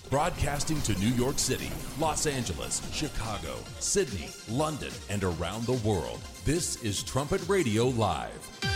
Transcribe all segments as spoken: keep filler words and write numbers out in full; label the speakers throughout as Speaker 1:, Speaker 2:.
Speaker 1: Broadcasting to New York City, Los Angeles, Chicago, Sydney, London, and around the world. This is Trumpet Radio Live.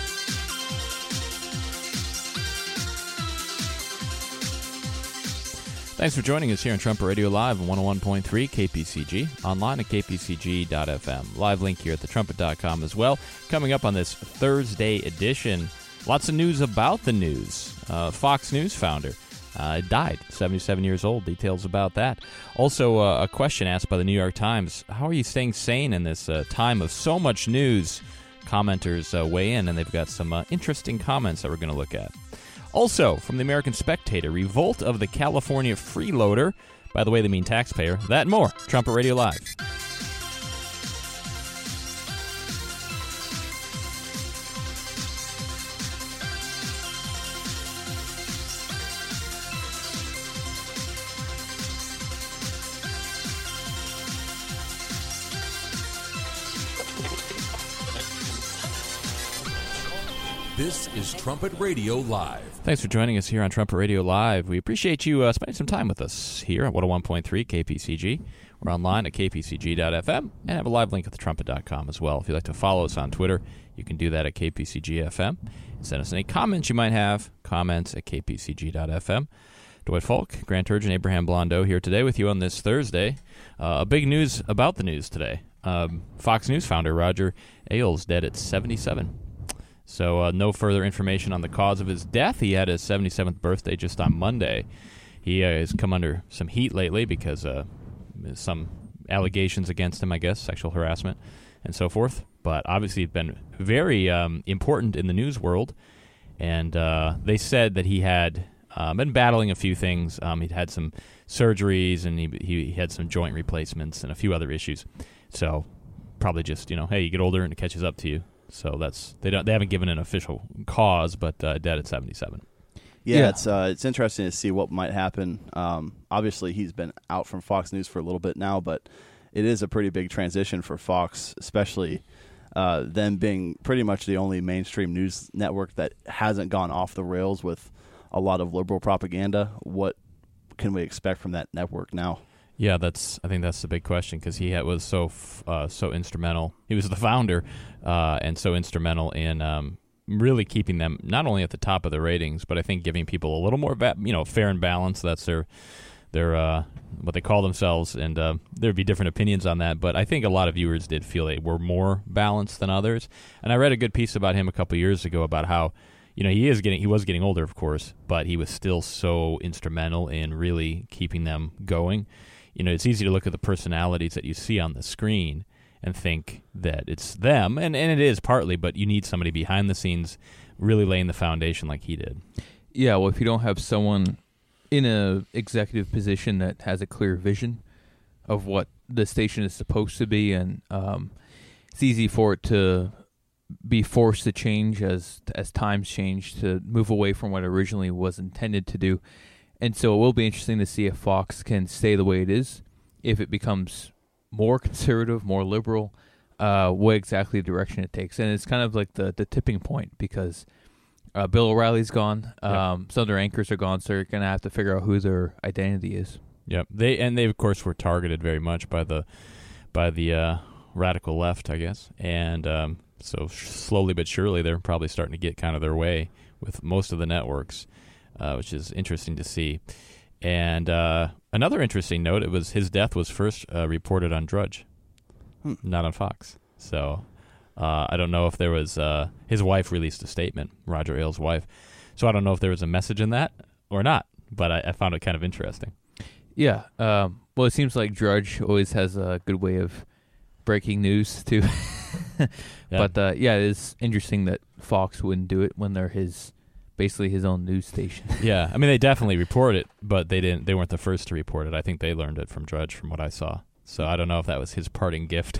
Speaker 2: Thanks for joining us here on Trumpet Radio Live on one oh one point three K P C G, online at k p c g dot f m. Live link here at the trumpet dot com as well. Coming up on this Thursday edition, lots of news about the news. Uh, Fox News founder uh, died, seventy-seven years old. Details about that. Also, uh, a question asked by the New York Times: how are you staying sane in this uh, time of so much news? Commenters uh, weigh in, and they've got some uh, interesting comments that we're going to look at. Also, from the American Spectator, revolt of the California freeloader. By the way, they mean taxpayer. That and more. Trumpet Radio Live.
Speaker 1: This is Trumpet Radio Live.
Speaker 2: Thanks for joining us here on Trumpet Radio Live. We appreciate you uh, spending some time with us here at one oh one point three K P C G. We're online at k p c g dot f m and have a live link at the trumpet dot com as well. If you'd like to follow us on Twitter, you can do that at k p c g f m. And send us any comments you might have, comments at k p c g dot f m. Dwight Falk, Grant Turgeon, Abraham Blondeau here today with you on this Thursday. Uh, a big news about the news today. Um, Fox News founder Roger Ailes dead at seventy-seven. So uh, no further information on the cause of his death. He had his seventy-seventh birthday just on Monday. He uh, has come under some heat lately because uh, some allegations against him, I guess, sexual harassment and so forth. But obviously he's been very um, important in the news world. And uh, they said that he had uh, been battling a few things. Um, he'd had some surgeries, and he, he had some joint replacements and a few other issues. So probably just, you know, hey, you get older and it catches up to you. So that's they don't they haven't given an official cause, but uh, dead at seventy-seven.
Speaker 3: Yeah,
Speaker 2: yeah.
Speaker 3: it's uh, it's interesting to see what might happen. Um, obviously, he's been out from Fox News for a little bit now, but it is a pretty big transition for Fox, especially uh, them being pretty much the only mainstream news network that hasn't gone off the rails with a lot of liberal propaganda. What can we expect from that network now?
Speaker 2: Yeah, that's. I think that's the big question, because he had, was so uh, so instrumental. He was the founder, uh, and so instrumental in um, really keeping them not only at the top of the ratings, but I think giving people a little more, ba- you know, fair and balanced. That's their their uh, what they call themselves, and uh, there'd be different opinions on that. But I think a lot of viewers did feel they were more balanced than others. And I read a good piece about him a couple years ago about how, you know, he is getting he was getting older, of course, but he was still so instrumental in really keeping them going. You know, it's easy to look at the personalities that you see on the screen and think that it's them, and, and it is partly, but you need somebody behind the scenes really laying the foundation like he did.
Speaker 4: Yeah, well, if you don't have someone in a executive position that has a clear vision of what the station is supposed to be, and um, it's easy for it to be forced to change as as times change, to move away from what originally was intended to do. And so it will be interesting to see if Fox can stay the way it is, if it becomes more conservative, more liberal, uh, what exactly the direction it takes. And it's kind of like the, the tipping point, because uh, Bill O'Reilly's gone, um, yep. Some of their anchors are gone, so they're going to have to figure out who their identity is.
Speaker 2: Yep, they and they of course were targeted very much by the by the uh, radical left, I guess, and um, so slowly but surely they're probably starting to get kind of their way with most of the networks. Uh, which is interesting to see. And uh, another interesting note, it was his death was first uh, reported on Drudge, hmm. not on Fox. So uh, I don't know if there was, uh, his wife released a statement, Roger Ailes' wife. So I don't know if there was a message in that or not, but I, I found it kind of interesting.
Speaker 4: Yeah. Um, well, it seems like Drudge always has a good way of breaking news, too. yeah. But uh, yeah, it's interesting that Fox wouldn't do it when they're his... basically his own news station.
Speaker 2: Yeah, I mean, they definitely report it, but they didn't. They weren't the first to report it. I think they learned it from Drudge, from what I saw. So I don't know if that was his parting gift.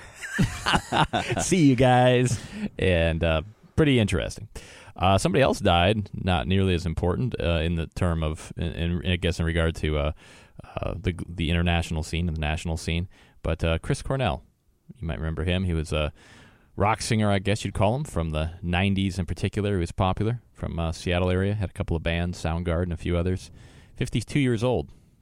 Speaker 2: See you guys. And uh, pretty interesting. Uh, somebody else died, not nearly as important uh, in the term of, in, in, I guess, in regard to uh, uh, the the international scene and the national scene. But uh, Chris Cornell, you might remember him. He was a rock singer, I guess you'd call him, from the nineties in particular. He was popular from uh, Seattle area. Had a couple of bands, Soundgarden, a few others. fifty-two years old.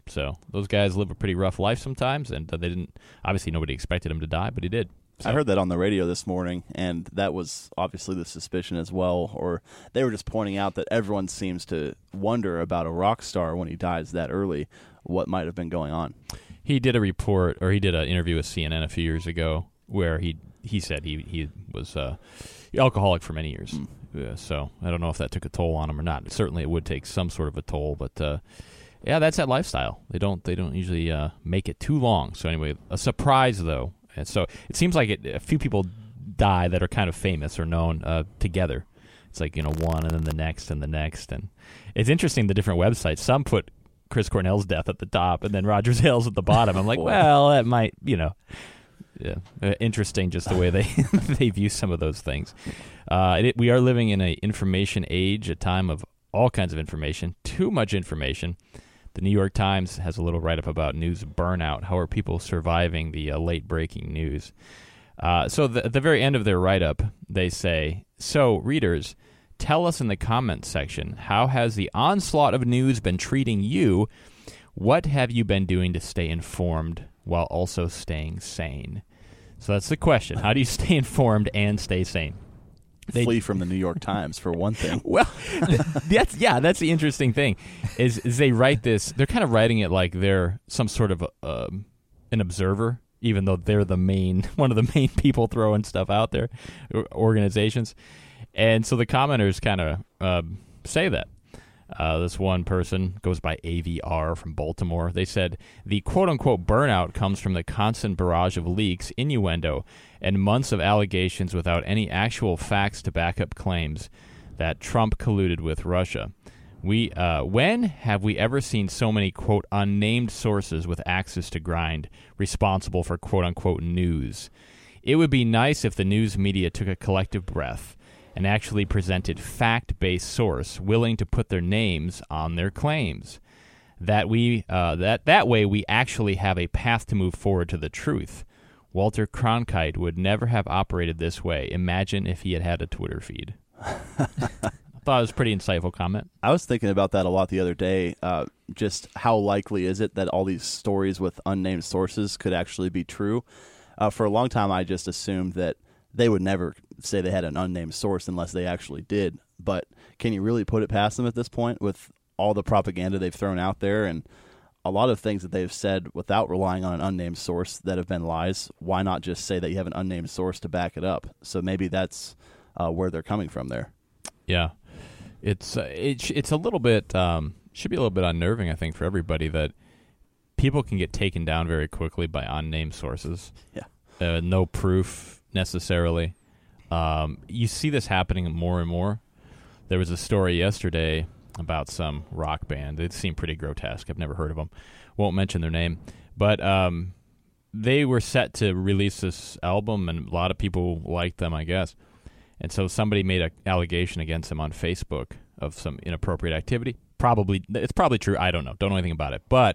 Speaker 2: So those guys live a pretty rough life sometimes, and uh, they didn't. Obviously, nobody expected him to die, but he did. So.
Speaker 3: I heard that on the radio this morning, and that was obviously the suspicion as well. Or they were just pointing out that everyone seems to wonder about a rock star when he dies that early, what might have been going on.
Speaker 2: He did a report, or he did an interview with C N N a few years ago, where he he said he he was uh, alcoholic for many years. Mm. Yeah, so I don't know if that took a toll on him or not. Certainly, it would take some sort of a toll, but uh, yeah, that's that lifestyle. They don't they don't usually uh, make it too long. So anyway, a surprise though. And so it seems like it, a few people die that are kind of famous or known uh, together. It's like, you know, one and then the next and the next. And it's interesting, the different websites. Some put Chris Cornell's death at the top and then Roger Ailes at the bottom. I'm like, well, that might, you know, yeah, uh, interesting just the way they, they view some of those things. Uh, it, we are living in an information age, a time of all kinds of information, too much information. The New York Times has a little write-up about news burnout. How are people surviving the uh, late-breaking news? Uh, so the, at the very end of their write-up, they say, so, readers, tell us in the comments section, how has the onslaught of news been treating you? What have you been doing to stay informed while also staying sane? So that's the question. How do you stay informed and stay sane?
Speaker 3: They flee from the New York Times for one thing.
Speaker 2: Well, that's yeah, that's the interesting thing. Is, is they write this? They're kind of writing it like they're some sort of uh, an observer, even though they're the main one of the main people throwing stuff out there, organizations. And so the commenters kind of uh, say that. Uh, this one person goes by A V R from Baltimore. They said the quote-unquote burnout comes from the constant barrage of leaks, innuendo, and months of allegations without any actual facts to back up claims that Trump colluded with Russia. We, uh, when have we ever seen so many, quote, unnamed sources with axes to grind responsible for quote-unquote news? It would be nice if the news media took a collective breath and actually presented fact-based source willing to put their names on their claims. That we uh, that that way we actually have a path to move forward to the truth. Walter Cronkite would never have operated this way. Imagine if he had had a Twitter feed. I thought it was a pretty insightful comment.
Speaker 3: I was thinking about that a lot the other day. Uh, just how likely is it that all these stories with unnamed sources could actually be true? Uh, for a long time, I just assumed that they would never say they had an unnamed source unless they actually did. But can you really put it past them at this point with all the propaganda they've thrown out there and a lot of things that they've said without relying on an unnamed source that have been lies? Why not just say that you have an unnamed source to back it up? So maybe that's uh, where they're coming from there.
Speaker 2: Yeah. It's uh, it sh- it's a little bit, um, should be a little bit unnerving, I think, for everybody that people can get taken down very quickly by unnamed sources.
Speaker 3: Yeah.
Speaker 2: Uh, no proof necessarily. Um, you see this happening more and more. There was a story yesterday about some rock band. It seemed pretty grotesque. I've never heard of them. Won't mention their name. But um, they were set to release this album, and a lot of people liked them, I guess. And so somebody made an allegation against them on Facebook of some inappropriate activity. Probably, it's probably true. I don't know. Don't know anything about it. But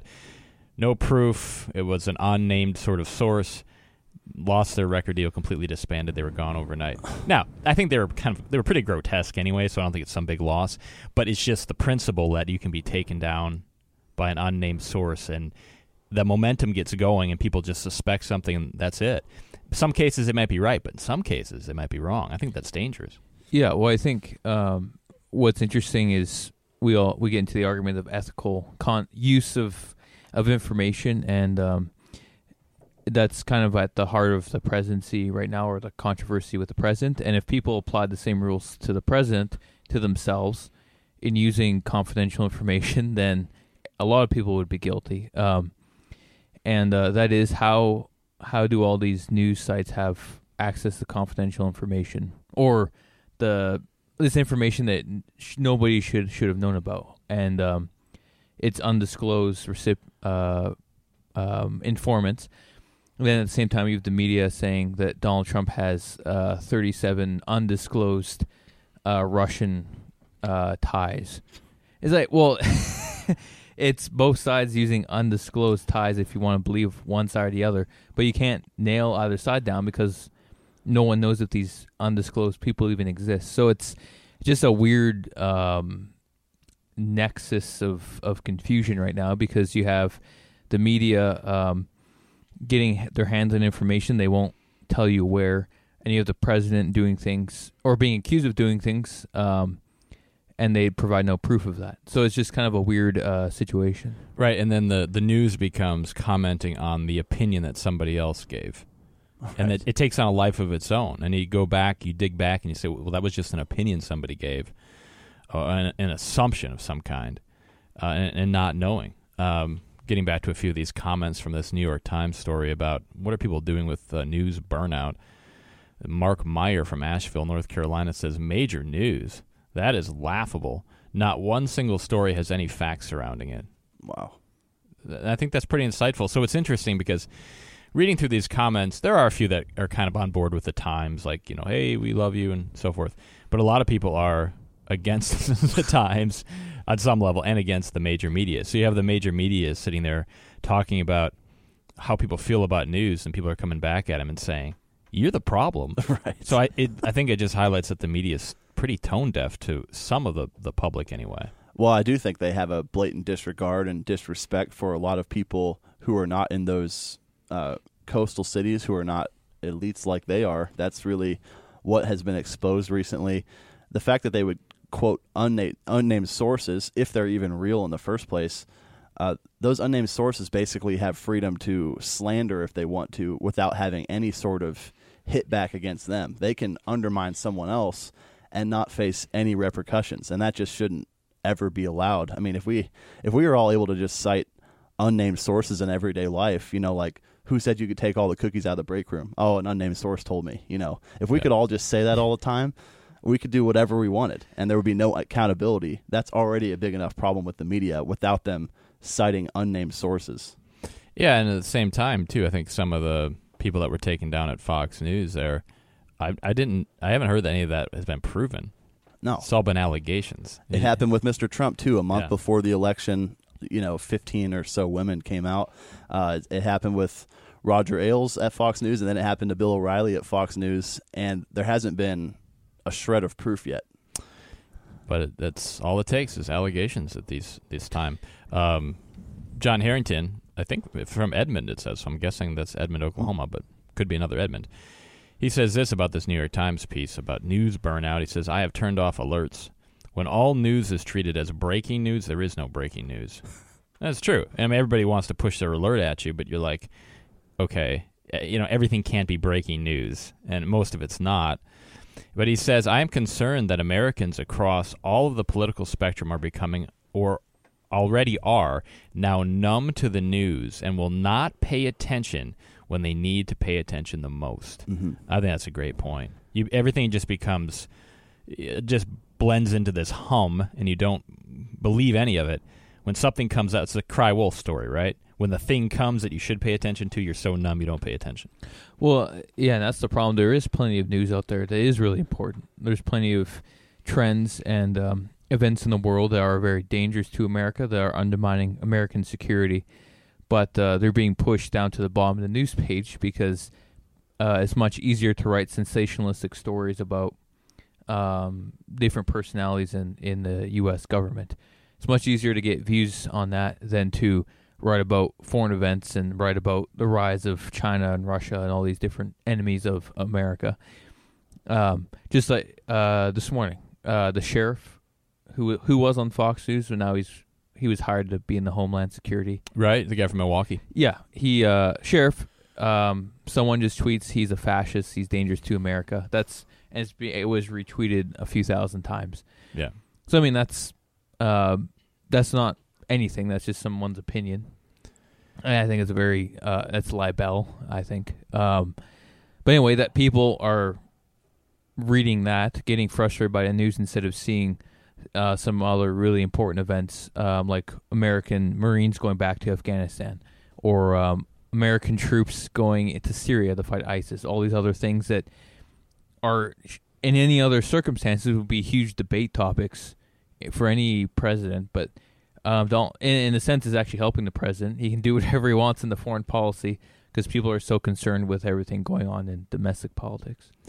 Speaker 2: no proof. It was an unnamed sort of source. Lost their record deal, completely disbanded. They were gone overnight. Now, I think they were kind of they were pretty grotesque anyway, so I don't think it's some big loss. But it's just the principle that you can be taken down by an unnamed source, and the momentum gets going, and people just suspect something, and that's it. In some cases, it might be right, but in some cases, it might be wrong. I think that's dangerous.
Speaker 4: Yeah, well, I think um, what's interesting is we all we get into the argument of ethical con- use of of information, and um, that's kind of at the heart of the presidency right now, or the controversy with the president. And if people applied the same rules to the president, to themselves, in using confidential information, then a lot of people would be guilty. Um, and uh, that is how how do all these news sites have access to confidential information, or the this information that sh- nobody should should have known about, and um, it's undisclosed recip- uh, um, informants. And then at the same time, you have the media saying that Donald Trump has uh, thirty-seven undisclosed uh, Russian uh, ties. It's like, well, it's both sides using undisclosed ties if you want to believe one side or the other, but you can't nail either side down because no one knows if these undisclosed people even exist. So it's just a weird, um, nexus of, of confusion right now because you have the media um, getting their hands on information they won't tell you where, and you have the president doing things or being accused of doing things, um, and they provide no proof of that. So it's just kind of a weird uh, situation.
Speaker 2: Right, and then the, the news becomes commenting on the opinion that somebody else gave. Right. And it, it takes on a life of its own. And you go back, you dig back, and you say, well, that was just an opinion somebody gave, or an, an assumption of some kind, uh, and, and not knowing. Um, getting back to a few of these comments from this New York Times story about what are people doing with uh, news burnout. Mark Meyer from Asheville, North Carolina says, major news. That is laughable. Not one single story has any facts surrounding it.
Speaker 3: Wow.
Speaker 2: I think that's pretty insightful. So it's interesting because reading through these comments, there are a few that are kind of on board with the Times, like, you know, hey, we love you and so forth. But a lot of people are against the Times on some level and against the major media. So you have the major media sitting there talking about how people feel about news, and people are coming back at them and saying, you're the problem.
Speaker 3: Right.
Speaker 2: So I it, I think it just highlights that the media is pretty tone deaf to some of the, the public anyway.
Speaker 3: Well, I do think they have a blatant disregard and disrespect for a lot of people who are not in those uh, coastal cities, who are not elites like they are. That's really what has been exposed recently. The fact that they would quote unnamed, unnamed sources, if they're even real in the first place, uh, those unnamed sources basically have freedom to slander if they want to without having any sort of hit back against them. They can undermine someone else and not face any repercussions, and that just shouldn't ever be allowed. I mean, if we if we were all able to just cite unnamed sources in everyday life, you know, like, who said you could take all the cookies out of the break room? Oh, an unnamed source told me. You know, if we yeah. could all just say that all the time, we could do whatever we wanted, and there would be no accountability. That's already a big enough problem with the media without them citing unnamed sources.
Speaker 2: Yeah, and at the same time, too, I think some of the people that were taken down at Fox News there, I, I didn't, I haven't heard that any of that has been proven.
Speaker 3: No.
Speaker 2: It's all been allegations.
Speaker 3: It yeah. happened with Mister Trump, too, a month
Speaker 2: yeah.
Speaker 3: before the election. You know, fifteen or so women came out. Uh, it happened with Roger Ailes at Fox News, and then it happened to Bill O'Reilly at Fox News, and there hasn't been a shred of proof yet.
Speaker 2: But it, that's all it takes is allegations at these this time. Um, John Harrington, I think from Edmond it says, so I'm guessing that's Edmond, Oklahoma, but could be another Edmond. He says this about this New York Times piece about news burnout. He says, I have turned off alerts. When all news is treated as breaking news, there is no breaking news. That's true. I mean, everybody wants to push their alert at you, but you're like, okay, you know, everything can't be breaking news, and most of it's not. But he says, I am concerned that Americans across all of the political spectrum are becoming, or already are, now numb to the news and will not pay attention when they need to pay attention the most. Mm-hmm. I think that's a great point. You, everything just becomes, it just blends into this hum, and you don't believe any of it. When something comes out, it's the Cry Wolf story, right? When the thing comes that you should pay attention to, you're so numb you don't pay attention.
Speaker 4: Well, yeah, and that's the problem. There is plenty of news out there that is really important. There's plenty of trends and um, events in the world that are very dangerous to America, that are undermining American security, but uh, they're being pushed down to the bottom of the news page because uh, it's much easier to write sensationalistic stories about um, different personalities in, in the U S government. It's much easier to get views on that than to write about foreign events and write about the rise of China and Russia and all these different enemies of America. Um, just like uh, this morning, uh, the sheriff who who was on Fox News, but now he's he was hired to be in the Homeland Security.
Speaker 2: Right, the guy from Milwaukee.
Speaker 4: Yeah, he uh, sheriff. Um, someone just tweets he's a fascist. He's dangerous to America. That's and it's, it was retweeted a few thousand times.
Speaker 2: Yeah.
Speaker 4: So I mean that's uh, that's not anything. That's just someone's opinion. And I think it's a very uh, that's libel. I think. Um, but anyway, that people are reading that, getting frustrated by the news instead of seeing uh, some other really important events, um, like American Marines going back to Afghanistan, or um, American troops going into Syria to fight ISIS. All these other things that are, in any other circumstances, would be huge debate topics for any president, but um, don't. In, in a sense, is actually helping the president. He can do whatever he wants in the foreign policy because people are so concerned with everything going on in domestic politics.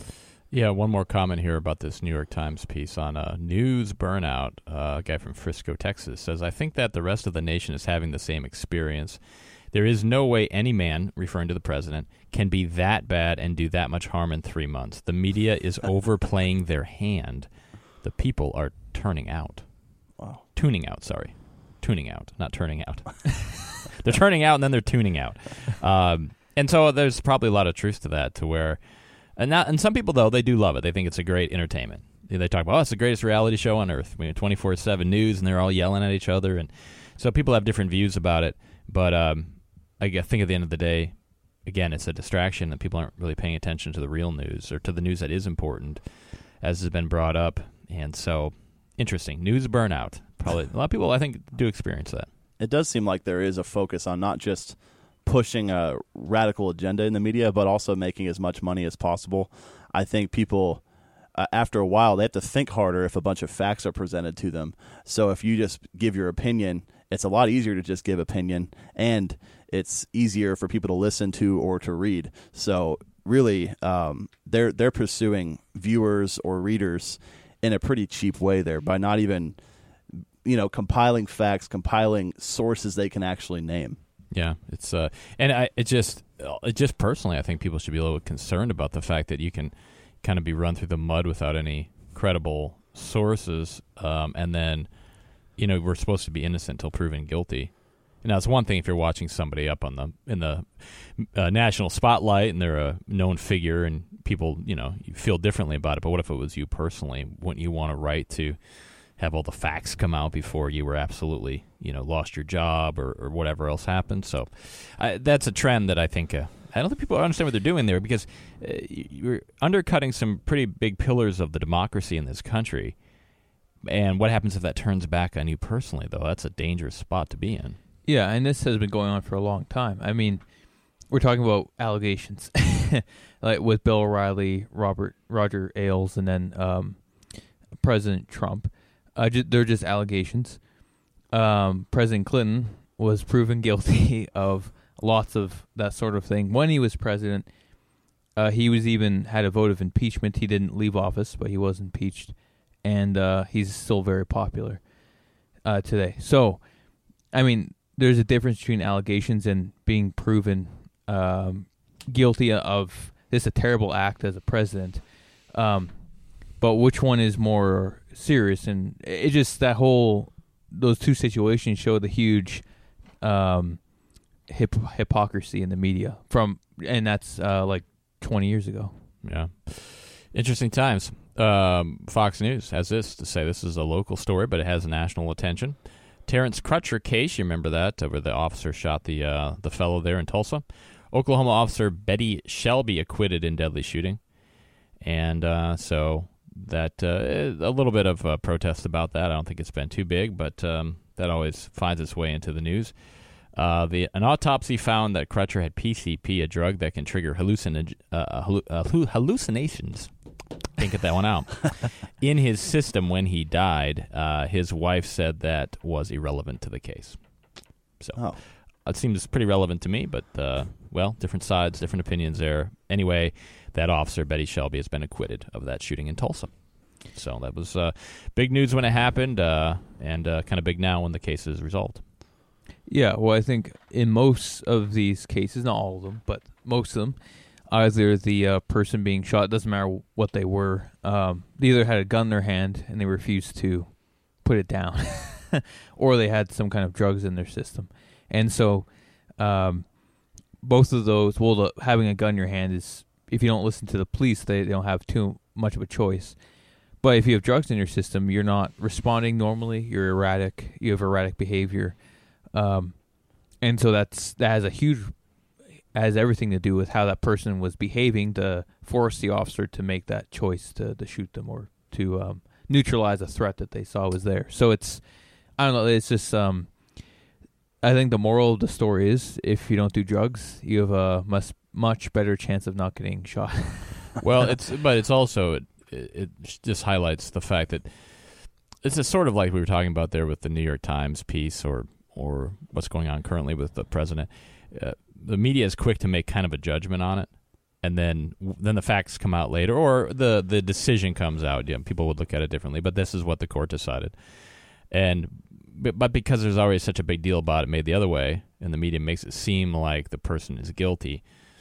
Speaker 2: Yeah, one more comment here about this New York Times piece on uh, news burnout. Uh, a guy from Frisco, Texas, says, I think that the rest of the nation is having the same experience. There is no way any man, referring to the president, can be that bad and do that much harm in three months. The media is overplaying their hand. The people are turning out.
Speaker 3: Wow.
Speaker 2: Tuning out, sorry. Tuning out, not turning out. They're turning out and then they're tuning out. Um, and so there's probably a lot of truth to that, to where... And not, and some people, though, they do love it. They think it's a great entertainment. They talk about, oh, it's the greatest reality show on earth. We have twenty-four seven news, and they're all yelling at each other. And so people have different views about it. But um, I think at the end of the day, again, it's a distraction, and people aren't really paying attention to the real news or to the news that is important, as has been brought up. And so, interesting. News burnout. Probably a lot of people, I think, do experience that.
Speaker 3: It does seem like there is a focus on not just pushing a radical agenda in the media, but also making as much money as possible. I think people, uh, after a while, they have to think harder if a bunch of facts are presented to them. So if you just give your opinion, it's a lot easier to just give opinion, and it's easier for people to listen to or to read. So really, um, they're they're pursuing viewers or readers in a pretty cheap way there by not even, you know, compiling facts, compiling sources they can actually name.
Speaker 2: Yeah, it's uh, and I it just it just personally, I think people should be a little concerned about the fact that you can kind of be run through the mud without any credible sources, um, and then you know we're supposed to be innocent until proven guilty. Now, it's one thing if you're watching somebody up on the in the uh, national spotlight and they're a known figure and people you know you feel differently about it. But what if it was you personally? Wouldn't you want a right to have all the facts come out before you were absolutely, you know, lost your job or, or whatever else happened? So uh, that's a trend that I think, uh, I don't think people understand what they're doing there, because uh, you're undercutting some pretty big pillars of the democracy in this country. And what happens if that turns back on you personally, though? That's a dangerous spot to be in.
Speaker 4: Yeah, and this has been going on for a long time. I mean, we're talking about allegations, like with Bill O'Reilly, Robert Roger Ailes, and then um, President Trump. Uh, ju- they're just allegations. Um, President Clinton was proven guilty of lots of that sort of thing when he was president. Uh, he was even had a vote of impeachment. He didn't leave office, but he was impeached, and uh, he's still very popular uh, today. So, I mean, there's a difference between allegations and being proven um, guilty of this a terrible act as a president. Um, but which one is more serious? And it just, that whole, those two situations show the huge um, hip, hypocrisy in the media from, and that's uh, like twenty years ago.
Speaker 2: Yeah. Interesting times. Um, Fox News has this to say. This is a local story, but it has national attention. Terrence Crutcher case, you remember that, where the officer shot the uh, the fellow there in Tulsa. Oklahoma officer Betty Shelby acquitted in deadly shooting. And uh, so that uh, a little bit of a protest about that. I don't think it's been too big, but um, that always finds its way into the news. Uh, the an autopsy found that Crutcher had P C P, a drug that can trigger hallucin- uh, halluc- uh, hallucinations. Can't get that one out. In his system when he died, uh, his wife said that was irrelevant to the case. So
Speaker 3: oh.
Speaker 2: It seems pretty relevant to me, but, uh, well, different sides, different opinions there. Anyway, that officer, Betty Shelby, has been acquitted of that shooting in Tulsa. So that was uh, big news when it happened, uh, and uh, kind of big now when the case is resolved.
Speaker 4: Yeah, well, I think in most of these cases, not all of them, but most of them, either the uh, person being shot, it doesn't matter what they were, um, they either had a gun in their hand and they refused to put it down, or they had some kind of drugs in their system. And so um, both of those, well, the, having a gun in your hand is, if you don't listen to the police, they, they don't have too much of a choice. But if you have drugs in your system, you're not responding normally, you're erratic, you have erratic behavior. Um, and so that's that has a huge, has everything to do with how that person was behaving to force the officer to make that choice to, to shoot them or to um, neutralize a threat that they saw was there. So it's, I don't know, it's just, um, I think the moral of the story is if you don't do drugs, you have a much, much better chance of not getting shot.
Speaker 2: Well, it's but it's also, it, it just highlights the fact that it's a sort of like we were talking about there with the New York Times piece or or what's going on currently with the president. Uh, the media is quick to make kind of a judgment on it, and then then the facts come out later, or the, the decision comes out. Yeah, people would look at it differently, but this is what the court decided. And but, but because there's already such a big deal about it made the other way, and the media makes it seem like the person is guilty,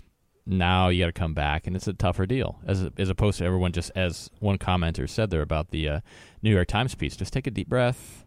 Speaker 2: now you got to come back, and it's a tougher deal, as as opposed to everyone just, as one commenter said there about the uh, New York Times piece, just take a deep breath,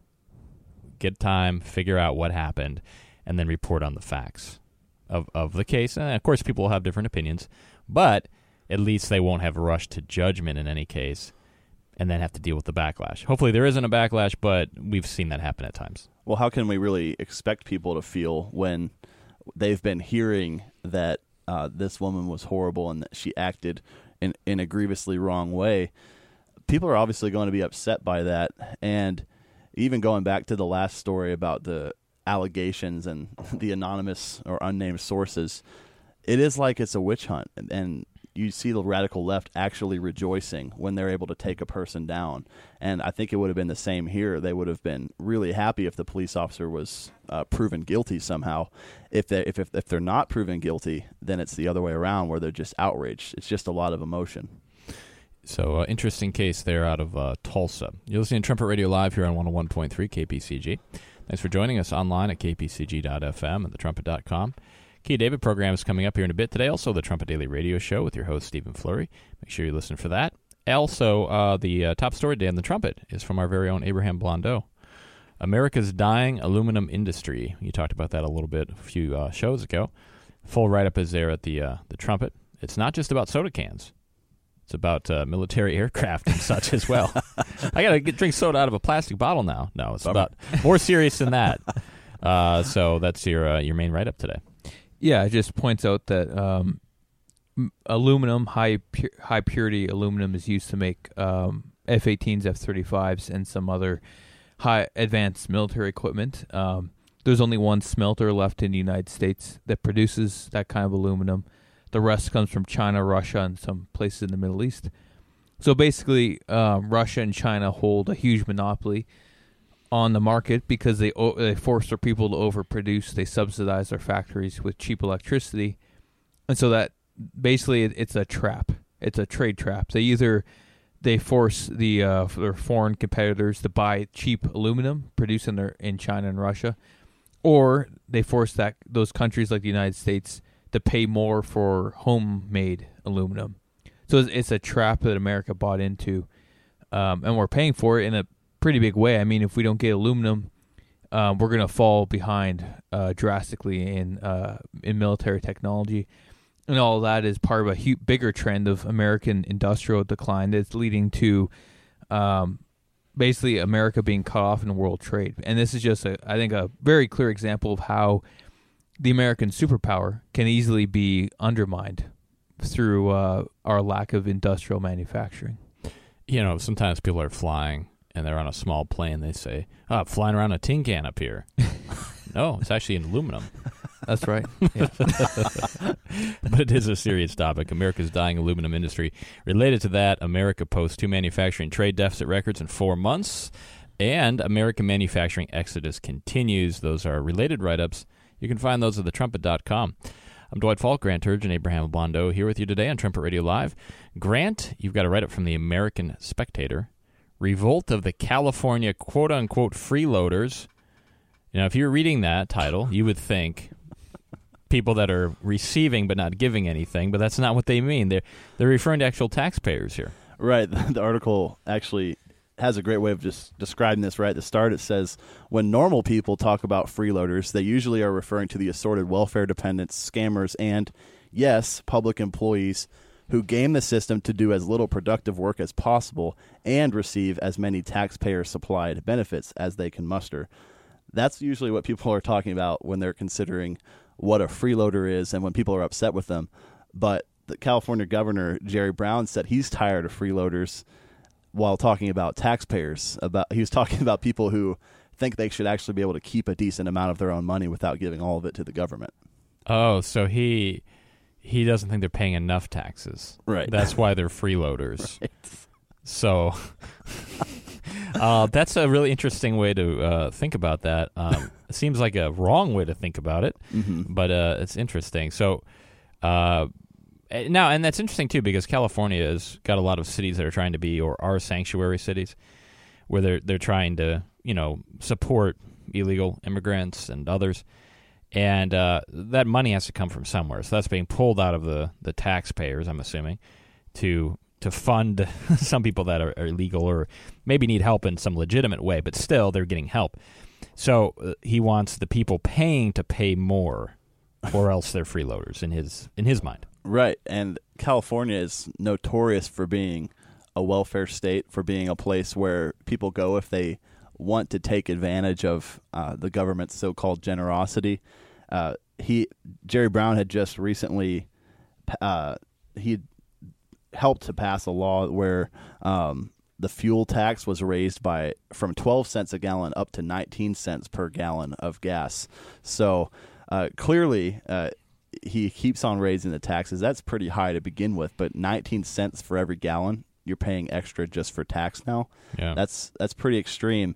Speaker 2: get time, figure out what happened, and then report on the facts of, of the case. And, of course, people will have different opinions, but at least they won't have rushed to judgment in any case and then have to deal with the backlash. Hopefully there isn't a backlash, but we've seen that happen at times.
Speaker 3: Well, how can we really expect people to feel when they've been hearing that uh, this woman was horrible and that she acted in, in a grievously wrong way? People are obviously going to be upset by that. And even going back to the last story about the allegations and the anonymous or unnamed sources, it is like it's a witch hunt. And you see the radical left actually rejoicing when they're able to take a person down. And I think it would have been the same here. They would have been really happy if the police officer was uh, proven guilty somehow. If, they, if, if, if they're not proven guilty, then it's the other way around where they're just outraged. It's just a lot of emotion.
Speaker 2: So, uh, interesting case there out of uh, Tulsa. You're listening to Trumpet Radio Live here on one oh one point three K P C G. Thanks for joining us online at k p c g dot f m and the trumpet dot com. Key David program is coming up here in a bit today. Also, the Trumpet Daily Radio Show with your host, Stephen Fleury. Make sure you listen for that. Also, uh, the uh, top story today on the Trumpet is from our very own Abraham Blondeau. America's dying aluminum industry. You talked about that a little bit a few uh, shows ago. Full write-up is there at the uh, the Trumpet. It's not just about soda cans. It's about uh, military aircraft and such as well. I got to drink soda out of a plastic bottle now. No, it's Bummer. About more serious than that. Uh, so that's your uh, your main write-up today.
Speaker 4: Yeah, it just points out that um, aluminum, high pu- high purity aluminum, is used to make um, F eighteens, F thirty-fives, and some other high advanced military equipment. Um, there's only one smelter left in the United States that produces that kind of aluminum. The rest comes from China, Russia, and some places in the Middle East. So basically, um, Russia and China hold a huge monopoly on the market because they o- they force their people to overproduce. They subsidize their factories with cheap electricity. And so that basically it, it's a trap. It's a trade trap. They either they force the uh, their foreign competitors to buy cheap aluminum produced in, their, in China and Russia, or they force that those countries like the United States to pay more for homemade aluminum. So it's, it's a trap that America bought into, um, and we're paying for it in a pretty big way. I mean, if we don't get aluminum, um, we're going to fall behind uh, drastically in uh, in military technology, and all of that is part of a huge, bigger trend of American industrial decline that's leading to um, basically America being cut off in world trade. And this is just, a, I think, a very clear example of how the American superpower can easily be undermined through uh, our lack of industrial manufacturing.
Speaker 2: You know, sometimes people are flying and they're on a small plane. They say, oh, I'm flying around a tin can up here. No, it's actually in aluminum.
Speaker 4: That's right. Yeah.
Speaker 2: But it is a serious topic. America's dying aluminum industry. Related to that, America posts two manufacturing trade deficit records in four months, and American manufacturing exodus continues. Those are related write-ups. You can find those at the trumpet dot com. I'm Dwight Falk, Grant Turge, and Abraham Blondeau here with you today on Trumpet Radio Live. Grant, you've got a write-up from the American Spectator. Revolt of the California quote-unquote freeloaders. You know, if you're reading that title, you would think people that are receiving but not giving anything, but that's not what they mean. They're, they're referring to actual taxpayers here.
Speaker 3: Right. The article actually has a great way of just describing this right at the start. It says, when normal people talk about freeloaders, they usually are referring to the assorted welfare dependents, scammers, and, yes, public employees who game the system to do as little productive work as possible and receive as many taxpayer-supplied benefits as they can muster. That's usually what people are talking about when they're considering what a freeloader is and when people are upset with them. But the California governor, Jerry Brown, said he's tired of freeloaders while talking about taxpayers. About he was talking about people who think they should actually be able to keep a decent amount of their own money without giving all of it to the government.
Speaker 2: Oh, so he he doesn't think they're paying enough taxes.
Speaker 3: Right.
Speaker 2: That's why they're freeloaders.
Speaker 3: Right.
Speaker 2: So uh, that's a really interesting way to uh, think about that. Um, it seems like a wrong way to think about it,
Speaker 3: mm-hmm.
Speaker 2: but uh, it's interesting. So uh, Uh, Now, and that's interesting, too, because California has got a lot of cities that are trying to be, or are sanctuary cities, where they're, they're trying to, you know, support illegal immigrants and others. And uh, that money has to come from somewhere. So that's being pulled out of the, the taxpayers, I'm assuming, to to fund some people that are, are illegal or maybe need help in some legitimate way, but still they're getting help. So uh, he wants the people paying to pay more, or else they're freeloaders in his in his mind.
Speaker 3: Right, and California is notorious for being a welfare state, for being a place where people go if they want to take advantage of uh, the government's so-called generosity. Uh, he Jerry Brown had just recently uh, he helped to pass a law where um, the fuel tax was raised by from twelve cents a gallon up to nineteen cents per gallon of gas. So uh, clearly, uh, he keeps on raising the taxes. That's pretty high to begin with, but nineteen cents for every gallon you're paying extra just for tax now.
Speaker 2: Yeah.
Speaker 3: That's that's pretty extreme,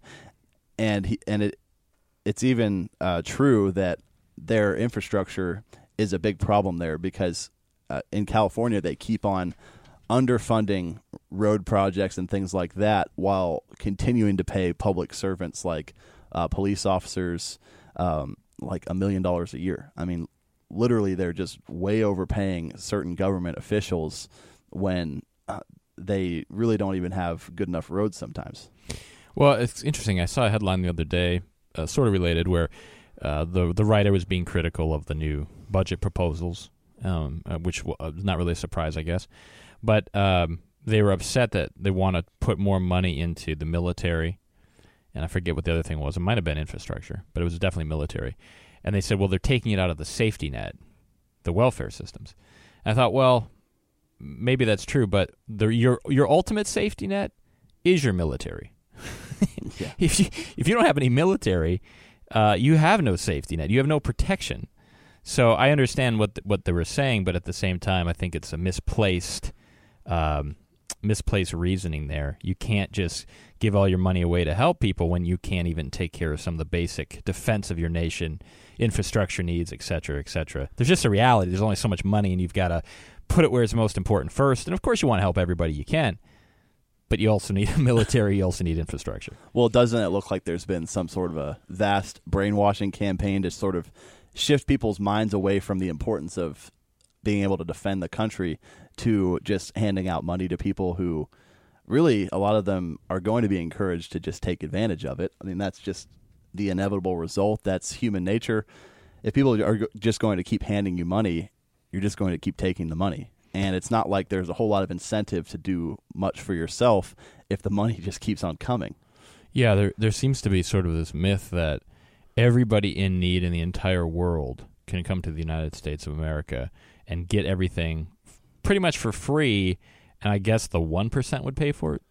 Speaker 3: and he, and it it's even uh, true that their infrastructure is a big problem there because uh, in California they keep on underfunding road projects and things like that while continuing to pay public servants like uh, police officers um, like a million dollars a year. I mean, literally, they're just way overpaying certain government officials when uh, they really don't even have good enough roads sometimes.
Speaker 2: Well, it's interesting. I saw a headline the other day, uh, sort of related, where uh, the the writer was being critical of the new budget proposals, um, uh, which was uh, not really a surprise, I guess. But um, they were upset that they want to put more money into the military, and I forget what the other thing was. It might have been infrastructure, but it was definitely military. And they said, well, they're taking it out of the safety net, the welfare systems. And I thought, well, maybe that's true, but the, your your ultimate safety net is your military.
Speaker 3: Yeah.
Speaker 2: If you if you don't have any military, uh, you have no safety net. You have no protection. So I understand what the, what they were saying, but at the same time, I think it's a misplaced um, misplaced reasoning there. You can't just give all your money away to help people when you can't even take care of some of the basic defense of your nation, infrastructure needs, et cetera, et cetera. There's just a reality. There's only so much money, and you've got to put it where it's most important first. And, of course, you want to help everybody you can, but you also need a military. You also need infrastructure.
Speaker 3: Well, doesn't it look like there's been some sort of a vast brainwashing campaign to sort of shift people's minds away from the importance of being able to defend the country to just handing out money to people who really, a lot of them are going to be encouraged to just take advantage of it. I mean, that's just the inevitable result. That's human nature. If people are just going to keep handing you money, you're just going to keep taking the money. And it's not like there's a whole lot of incentive to do much for yourself if the money just keeps on coming.
Speaker 2: Yeah, there there seems to be sort of this myth that everybody in need in the entire world can come to the United States of America and get everything pretty much for free, and I guess the one percent would pay for it.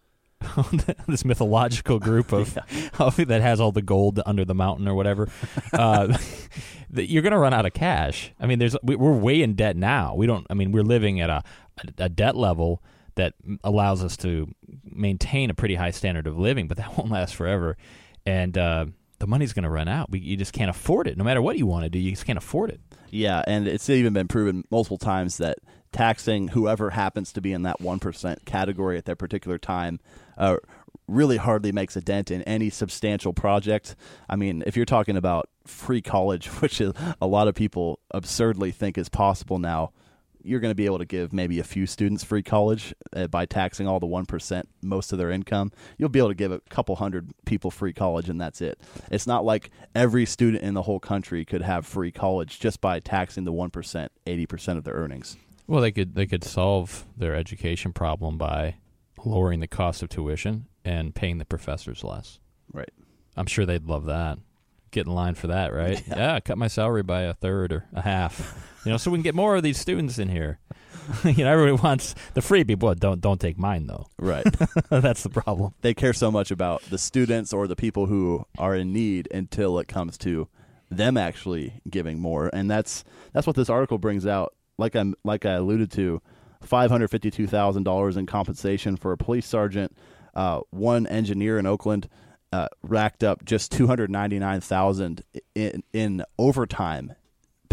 Speaker 2: This mythological group of, yeah. of that has all the gold under the mountain or whatever. Uh, you're going to run out of cash. I mean, there's we're way in debt now. We don't. I mean, we're living at a, a debt level that allows us to maintain a pretty high standard of living, but that won't last forever. And uh, the money's going to run out. We, you just can't afford it. No matter what you want to do, you just can't afford it.
Speaker 3: Yeah, and it's even been proven multiple times that taxing whoever happens to be in that one percent category at that particular time uh, really hardly makes a dent in any substantial project. I mean, if you're talking about free college, which is a lot of people absurdly think is possible now, you're going to be able to give maybe a few students free college uh, by taxing all the one percent, most of their income. You'll be able to give a couple hundred people free college, and that's it. It's not like every student in the whole country could have free college just by taxing the one percent, eighty percent of their earnings.
Speaker 2: Well, they could they could solve their education problem by lowering the cost of tuition and paying the professors less.
Speaker 3: Right. I'm
Speaker 2: sure they'd love that. Get in line for that, right? Yeah, yeah, cut my salary by a third or a half. You know, so we can get more of these students in here. You know, everybody wants the free people. Well, don't don't take mine though.
Speaker 3: Right.
Speaker 2: That's the problem.
Speaker 3: They care so much about the students or the people who are in need until it comes to them actually giving more, and that's that's what this article brings out. Like I like I alluded to, five hundred fifty-two thousand dollars in compensation for a police sergeant. Uh, one engineer in Oakland uh, racked up just two hundred ninety-nine thousand dollars in in overtime pay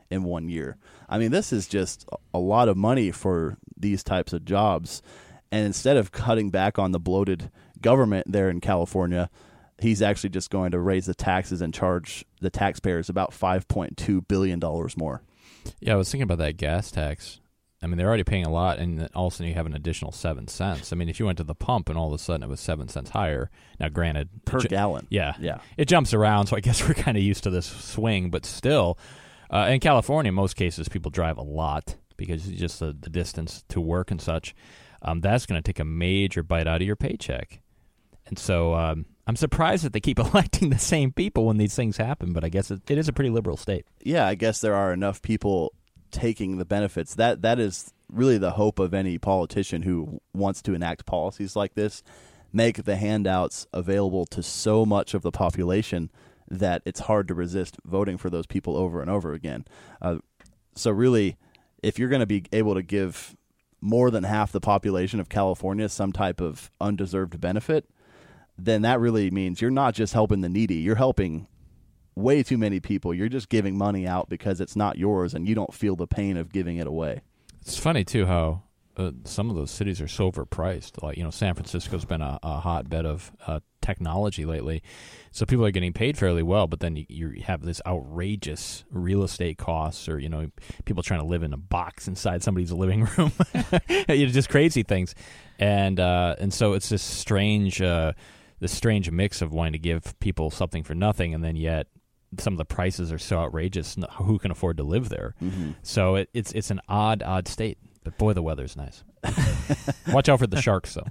Speaker 3: in one year. I mean, this is just a lot of money for these types of jobs. And instead of cutting back on the bloated government there in California, he's actually just going to raise the taxes and charge the taxpayers about five point two billion dollars more.
Speaker 2: Yeah, I was thinking about that gas tax. I mean, they're already paying a lot, and then all of a sudden you have an additional seven cents. I mean, if you went to the pump and all of a sudden it was seven cents higher, now granted...
Speaker 3: Per
Speaker 2: ju-
Speaker 3: gallon.
Speaker 2: Yeah.
Speaker 3: Yeah.
Speaker 2: It jumps around, so I guess we're kind of used to this swing, but still, uh, in California, in most cases, people drive a lot because it's just the, the distance to work and such. Um, that's going to take a major bite out of your paycheck. And so um, I'm surprised that they keep electing the same people when these things happen, but I guess it, it is a pretty liberal state.
Speaker 3: Yeah, I guess there are enough people taking the benefits. That that is really the hope of any politician who wants to enact policies like this, make the handouts available to so much of the population that it's hard to resist voting for those people over and over again. Uh, so really, if you're going to be able to give more than half the population of California some type of undeserved benefit, then that really means you're not just helping the needy, you're helping way too many people. You're just giving money out because it's not yours and you don't feel the pain of giving it away.
Speaker 2: It's funny, too, how uh, some of those cities are so overpriced. Like, you know, San Francisco's been a, a hotbed of uh, technology lately. So people are getting paid fairly well, but then you, you have this outrageous real estate costs or, you know, people trying to live in a box inside somebody's living room. You know, just crazy things. And uh, and so it's this strange, uh, this strange mix of wanting to give people something for nothing, and then yet some of the prices are so outrageous. Who can afford to live there? Mm-hmm. So it, it's it's an odd, odd state. But boy, the weather's nice. Watch out for the sharks, though.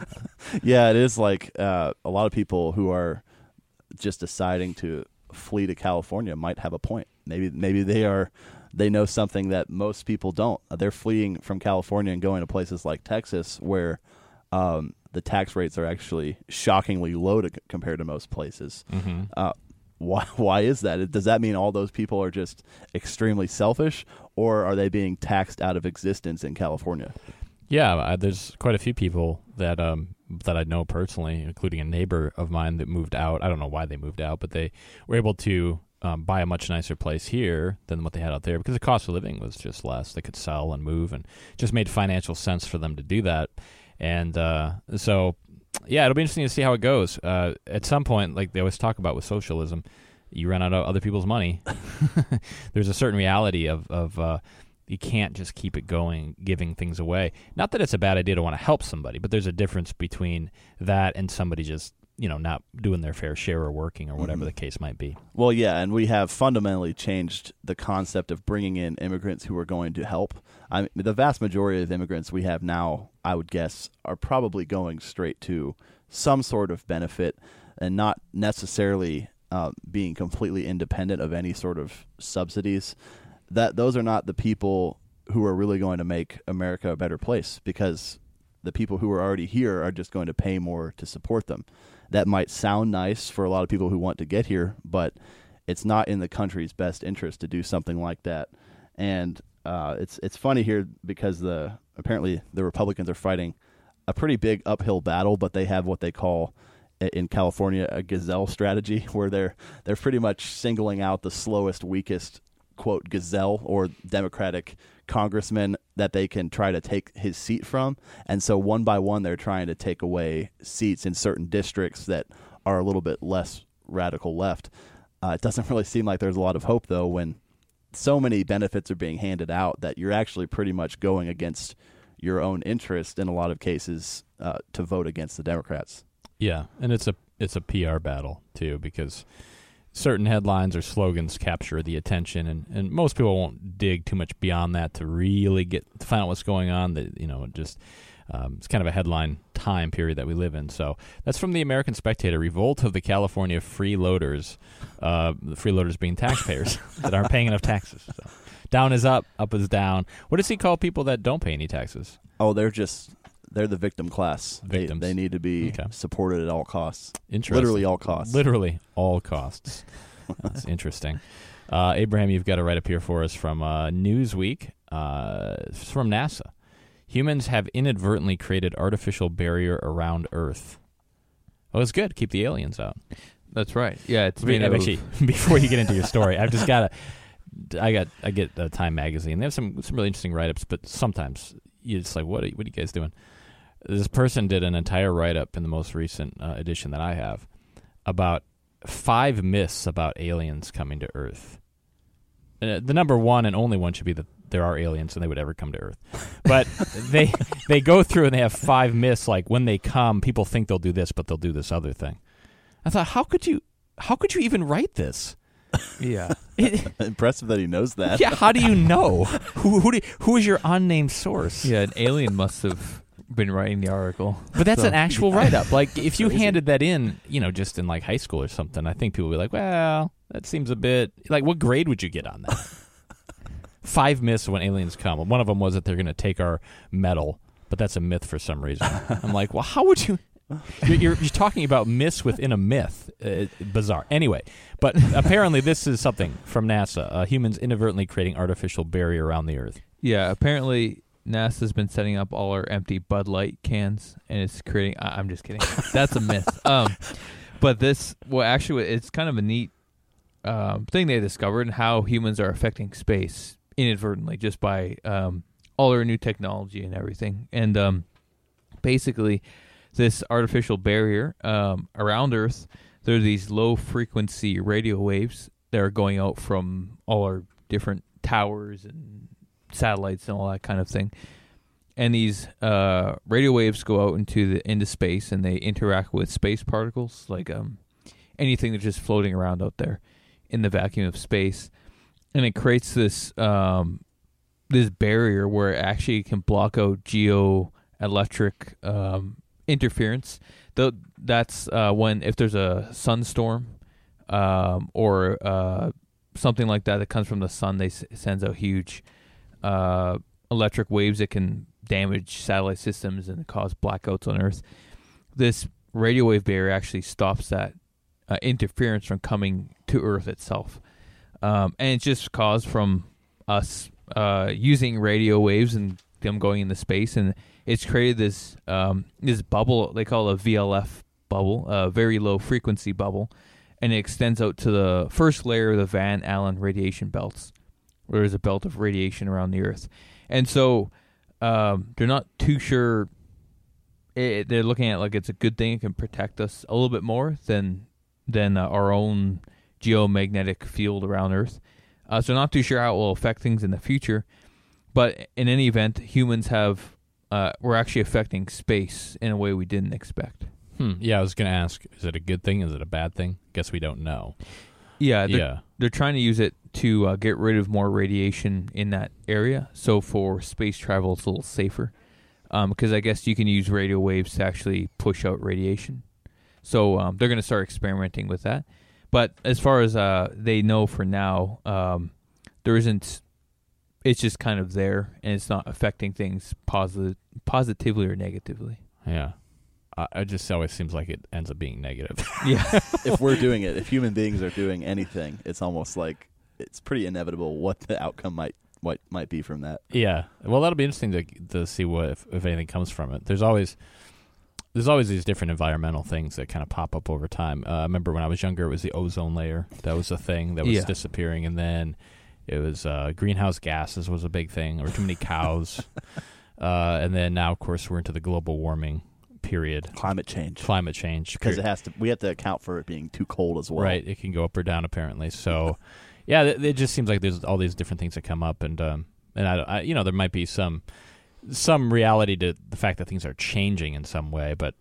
Speaker 3: Yeah, it is like uh, a lot of people who are just deciding to flee to California might have a point. Maybe maybe they are they know something that most people don't. They're fleeing from California and going to places like Texas where um, the tax rates are actually shockingly low to, compared to most places. Mm-hmm. Uh, why why is that? Does that mean all those people are just extremely selfish, or are they being taxed out of existence in California?
Speaker 2: Yeah, uh, there's quite a few people that um, that I know personally, including a neighbor of mine that moved out. I don't know why they moved out, but they were able to um, buy a much nicer place here than what they had out there because the cost of living was just less. They could sell and move, and it just made financial sense for them to do that. And uh, so, yeah, it'll be interesting to see how it goes. Uh, at some point, like they always talk about with socialism, you run out of other people's money. There's a certain reality of, of uh, you can't just keep it going, giving things away. Not that it's a bad idea to want to help somebody, but there's a difference between that and somebody just, you know, not doing their fair share or working or whatever mm-hmm. the case might be.
Speaker 3: Well, yeah, and we have fundamentally changed the concept of bringing in immigrants who are going to help. I mean, the vast majority of immigrants we have now, I would guess, are probably going straight to some sort of benefit and not necessarily uh, being completely independent of any sort of subsidies. That those are not the people who are really going to make America a better place, because the people who are already here are just going to pay more to support them. That might sound nice for a lot of people who want to get here, but it's not in the country's best interest to do something like that. And uh, it's it's funny here because the apparently the Republicans are fighting a pretty big uphill battle, but they have what they call in California a gazelle strategy, where they're they're pretty much singling out the slowest, weakest, quote, gazelle or Democratic congressman that they can try to take his seat from. And so one by one, they're trying to take away seats in certain districts that are a little bit less radical left. Uh, it doesn't really seem like there's a lot of hope, though, when so many benefits are being handed out that you're actually pretty much going against your own interest in a lot of cases uh, to vote against the Democrats.
Speaker 2: Yeah, and it's a it's a P R battle, too, because certain headlines or slogans capture the attention, and, and most people won't dig too much beyond that to really get to find out what's going on. That you know, just um, it's kind of a headline time period that we live in. So that's from the American Spectator: Revolt of the California Freeloaders. Uh, the freeloaders being taxpayers that aren't paying enough taxes. So, down is up, up is down. What does he call people that don't pay any taxes?
Speaker 3: Oh, they're just. They're the victim class.
Speaker 2: Victims.
Speaker 3: They, they need to be okay. supported at all costs.
Speaker 2: Interesting.
Speaker 3: Literally all costs.
Speaker 2: Literally all costs. That's interesting. Uh, Abraham, you've got a write-up here for us from uh, Newsweek. Uh, it's from NASA. Humans have inadvertently created artificial barrier around Earth. Oh, it's good. Keep the aliens out.
Speaker 4: That's right. Yeah, it's
Speaker 2: Wait,
Speaker 4: made
Speaker 2: actually, before you get into your story, I've just got to... I got I get uh, Time magazine. They have some some really interesting write ups, but sometimes you're just like, what are, what are you guys doing? This person did an entire write up in the most recent uh, edition that I have about five myths about aliens coming to Earth. Uh, the number one and only one should be that there are aliens and they would ever come to Earth. But they they go through and they have five myths, like when they come, people think they'll do this, but they'll do this other thing. I thought, how could you how could you even write this?
Speaker 4: Yeah.
Speaker 2: It,
Speaker 3: Impressive that he knows that.
Speaker 2: yeah, how do you know? who who, do, who is your unnamed source?
Speaker 4: Yeah, an alien must have been writing the article.
Speaker 2: But that's
Speaker 4: So-
Speaker 2: an actual write-up. Like, if you
Speaker 3: Crazy.
Speaker 2: handed that in, you know, just in, like, high school or something, I think people would be like, well, that seems a bit... Like, what grade would you get on that? Five myths when aliens come. One of them was that they're going to take our metal, but that's a myth for some reason. I'm like, well, how would you... You're, you're, you're talking about myths within a myth. Uh, bizarre. Anyway, but apparently this is something from NASA. Uh, humans inadvertently creating artificial barrier around the Earth.
Speaker 4: Yeah, apparently NASA's been setting up all our empty Bud Light cans, and it's creating... I- I'm just kidding. That's a myth. Um, but this... Well, actually, it's kind of a neat um, thing they discovered, how humans are affecting space inadvertently just by um, all our new technology and everything. And um, basically... this artificial barrier um, around Earth, there are these low-frequency radio waves that are going out from all our different towers and satellites and all that kind of thing. And these uh, radio waves go out into the into space, and they interact with space particles, like um, anything that's just floating around out there in the vacuum of space. And it creates this um, this barrier where it actually can block out geoelectric um interference. Though that's uh, when if there's a sunstorm um, or uh, something like that that comes from the sun, they s- sends out huge uh, electric waves that can damage satellite systems and cause blackouts on Earth. This radio wave barrier actually stops that uh, interference from coming to Earth itself, um, and it's just caused from us uh, using radio waves and them going into space, and it's created this um, this bubble they call a V L F bubble, a very low frequency bubble, and it extends out to the first layer of the Van Allen radiation belts, where there's a belt of radiation around the Earth. And so um, they're not too sure. It, they're looking at it like it's a good thing. It can protect us a little bit more than than uh, our own geomagnetic field around Earth. Uh, so not too sure how it will affect things in the future. But in any event, humans have uh, we're actually affecting space in a way we didn't expect.
Speaker 2: Hmm. Yeah, I was going to ask, is it a good thing? Is it a bad thing? Guess we don't know.
Speaker 4: Yeah, they're,
Speaker 2: Yeah.
Speaker 4: they're trying to use it to uh, get rid of more radiation in that area. So for space travel, it's a little safer. Because um, I guess you can use radio waves to actually push out radiation. So um, they're going to start experimenting with that. But as far as uh, they know for now, um, there isn't... It's just kind of there, and it's not affecting things posit- positively or negatively.
Speaker 2: Yeah. Uh, it just always seems like it ends up being negative.
Speaker 4: Yeah.
Speaker 3: If we're doing it, if human beings are doing anything, it's almost like it's pretty inevitable what the outcome might what might be from that.
Speaker 2: Yeah. Well, that'll be interesting to to see what if, if anything comes from it. There's always there's always these different environmental things that kind of pop up over time. Uh, I remember when I was younger, it was the ozone layer. That was a thing that was
Speaker 4: Yeah.
Speaker 2: disappearing, and then it was uh, greenhouse gases was a big thing, or too many cows. uh, and then now, of course, we're into the global warming period.
Speaker 3: Climate change.
Speaker 2: Climate change.
Speaker 3: Because
Speaker 2: period.
Speaker 3: it has to, we have to account for it being too cold as well.
Speaker 2: Right, it can go up or down apparently. So, yeah, it, it just seems like there's all these different things that come up, and um, and I, I, you know, there might be some some reality to the fact that things are changing in some way, but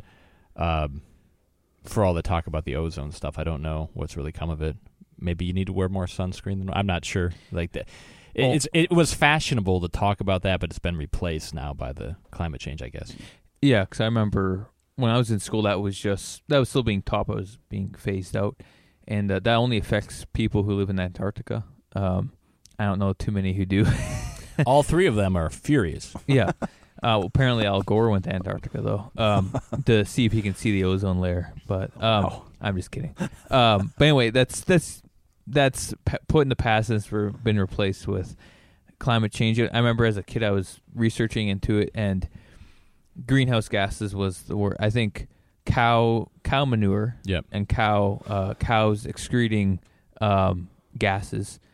Speaker 2: um, for all the talk about the ozone stuff, I don't know what's really come of it. Maybe you need to wear more sunscreen than I'm not sure. Like that, it,
Speaker 4: Well-
Speaker 2: it's it was fashionable to talk about that, but it's been replaced now by the climate change, I guess.
Speaker 4: Yeah, because I remember when I was in school, that was just that was still being taught, but it was being phased out, and uh, that only affects people who live in Antarctica. Um, I don't know too many who do.
Speaker 2: All three of them are furious.
Speaker 4: Yeah. Uh, well, apparently Al Gore went to Antarctica though um, to see if he can see the ozone layer. But um,
Speaker 3: Wow.
Speaker 4: I'm just kidding. Um, but anyway, that's that's that's p- put in the past and it's re- been replaced with climate change. I remember as a kid I was researching into it, and greenhouse gases was the word. I think cow cow manure
Speaker 2: Yep.
Speaker 4: and cow uh, cows excreting um, gases.
Speaker 2: Yep.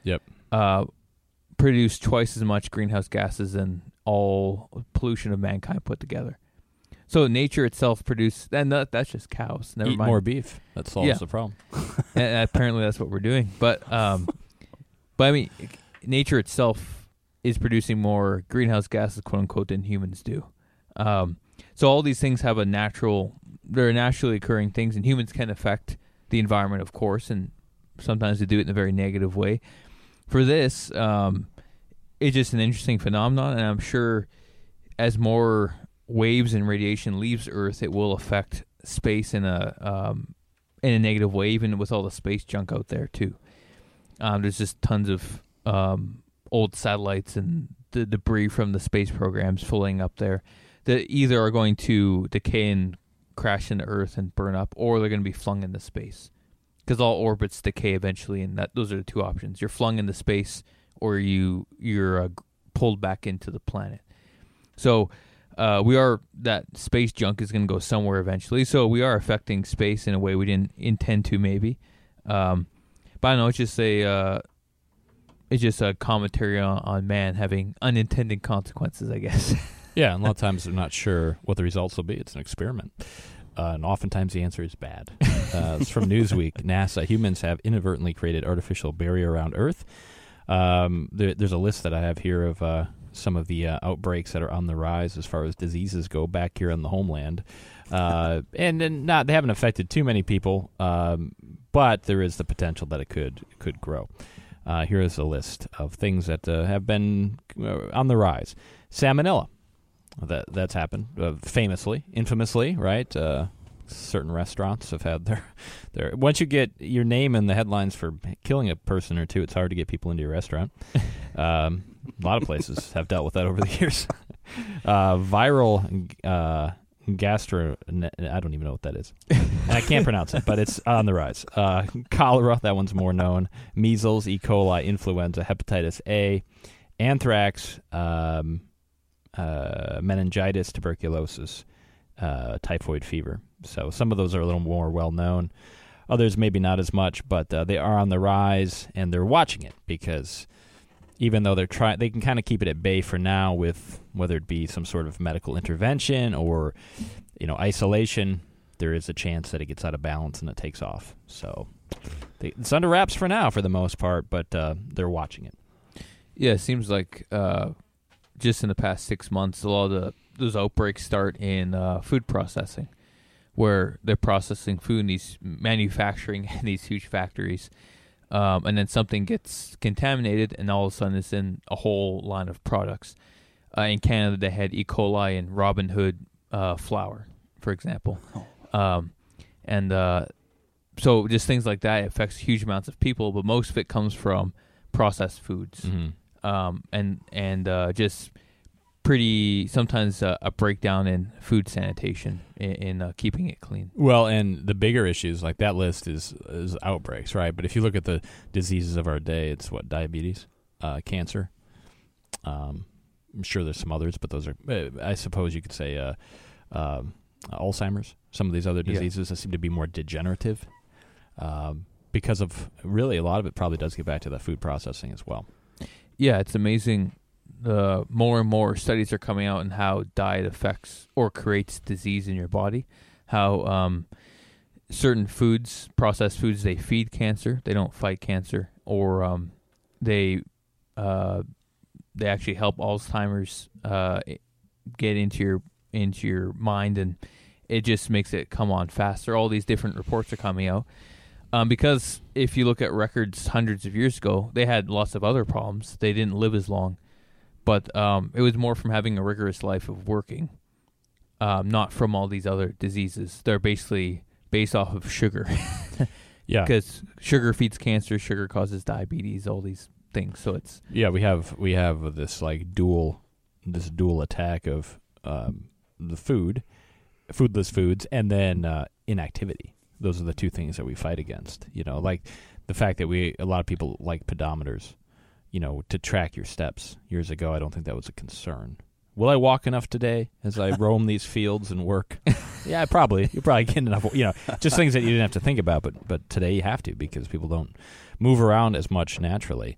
Speaker 4: uh, produce twice as much greenhouse gases than all pollution of mankind put together. So nature itself produced, and that, that's just cows. Never
Speaker 2: Eat
Speaker 4: mind.
Speaker 2: more beef. That solves
Speaker 4: Yeah.
Speaker 2: the problem.
Speaker 4: And apparently that's what we're doing. But um, but I mean, nature itself is producing more greenhouse gases, quote unquote, than humans do. Um, so all these things have a natural, they're naturally occurring things, and humans can affect the environment, of course, and sometimes they do it in a very negative way. For this, um, it's just an interesting phenomenon, and I'm sure as more waves and radiation leaves Earth, it will affect space in a um, in a negative way, even with all the space junk out there too. Um, there's just tons of um, old satellites and the debris from the space programs floating up there that either are going to decay and crash into Earth and burn up, or they're going to be flung into space. Because all orbits decay eventually, and that those are the two options: you're flung into space, or you you're uh, pulled back into the planet. So uh, we are that space junk is going to go somewhere eventually. So we are affecting space in a way we didn't intend to, maybe. Um, but I don't know. It's just a uh, it's just a commentary on, on man having unintended consequences, I guess.
Speaker 2: Yeah, and a lot of times they're not sure what the results will be. It's an experiment. Uh, and oftentimes the answer is bad. Uh, it's from Newsweek. NASA, humans have inadvertently created artificial barrier around Earth. Um, there, there's a list that I have here of uh, some of the uh, outbreaks that are on the rise as far as diseases go back here on the homeland. Uh, and and not they haven't affected too many people, um, but there is the potential that it could it could grow. Uh, here is a list of things that uh, have been uh, on the rise. Salmonella. That that's happened uh, famously, infamously, right? Uh, certain restaurants have had their their. Once you get your name in the headlines for killing a person or two, it's hard to get people into your restaurant. um, a lot of places have dealt with that over the years. uh, viral uh, gastro. I don't even know what that is. I can't pronounce it, but it's on the rise. Uh, cholera, that one's more known. Measles, E. coli, influenza, hepatitis A, anthrax. Um, Uh, meningitis, tuberculosis, uh, typhoid fever. So some of those are a little more well-known. Others maybe not as much, but uh, they are on the rise, and they're watching it because even though they're trying, they can kind of keep it at bay for now with whether it be some sort of medical intervention or, you know, isolation. There is a chance that it gets out of balance and it takes off. So they, it's under wraps for now, for the most part, but uh, they're watching it.
Speaker 4: Yeah, it seems like uh, just in the past six months, a lot of the, those outbreaks start in uh, food processing, where they're processing food in these manufacturing in these huge factories, um, and then something gets contaminated, and all of a sudden it's in a whole line of products. Uh, in Canada, they had E. coli in Robin Hood uh, flour, for example. Um, and uh, so just things like that affects huge amounts of people, but most of it comes from processed foods.
Speaker 2: Mm-hmm.
Speaker 4: Um, and and uh, just pretty sometimes uh, a breakdown in food sanitation in, in uh, keeping it clean.
Speaker 2: Well, and the bigger issues, like that list is is outbreaks, right? But if you look at the diseases of our day, it's what, diabetes, uh, cancer. Um, I'm sure there's some others, but those are, I suppose you could say, uh, um, Alzheimer's. Some of these other diseases
Speaker 4: yeah.
Speaker 2: that seem to be more degenerative, um, because of really a lot of it probably does get back to the food processing as well.
Speaker 4: Yeah, it's amazing. The more and more studies are coming out on how diet affects or creates disease in your body. How um, certain foods, processed foods, they feed cancer. They don't fight cancer, or um, they uh, they actually help Alzheimer's uh, get into your into your mind, and it just makes it come on faster. All these different reports are coming out. Um, because if you look at records hundreds of years ago, they had lots of other problems. They didn't live as long. But um, it was more from having a rigorous life of working, um, not from all these other diseases. They're basically based off of sugar.
Speaker 2: Yeah.
Speaker 4: Because sugar feeds cancer, sugar causes diabetes, all these things. So it's...
Speaker 2: Yeah, we have we have this like dual, this dual attack of um, the food, foodless foods, and then uh, inactivity. Those are the two things that we fight against. You know, like the fact that we, a lot of people like pedometers, you know, to track your steps. Years ago, I don't think that was a concern. Will I walk enough today as I roam these fields and work? Yeah, probably. You'll probably get enough, you know, just things that you didn't have to think about. But, but today you have to, because people don't move around as much naturally.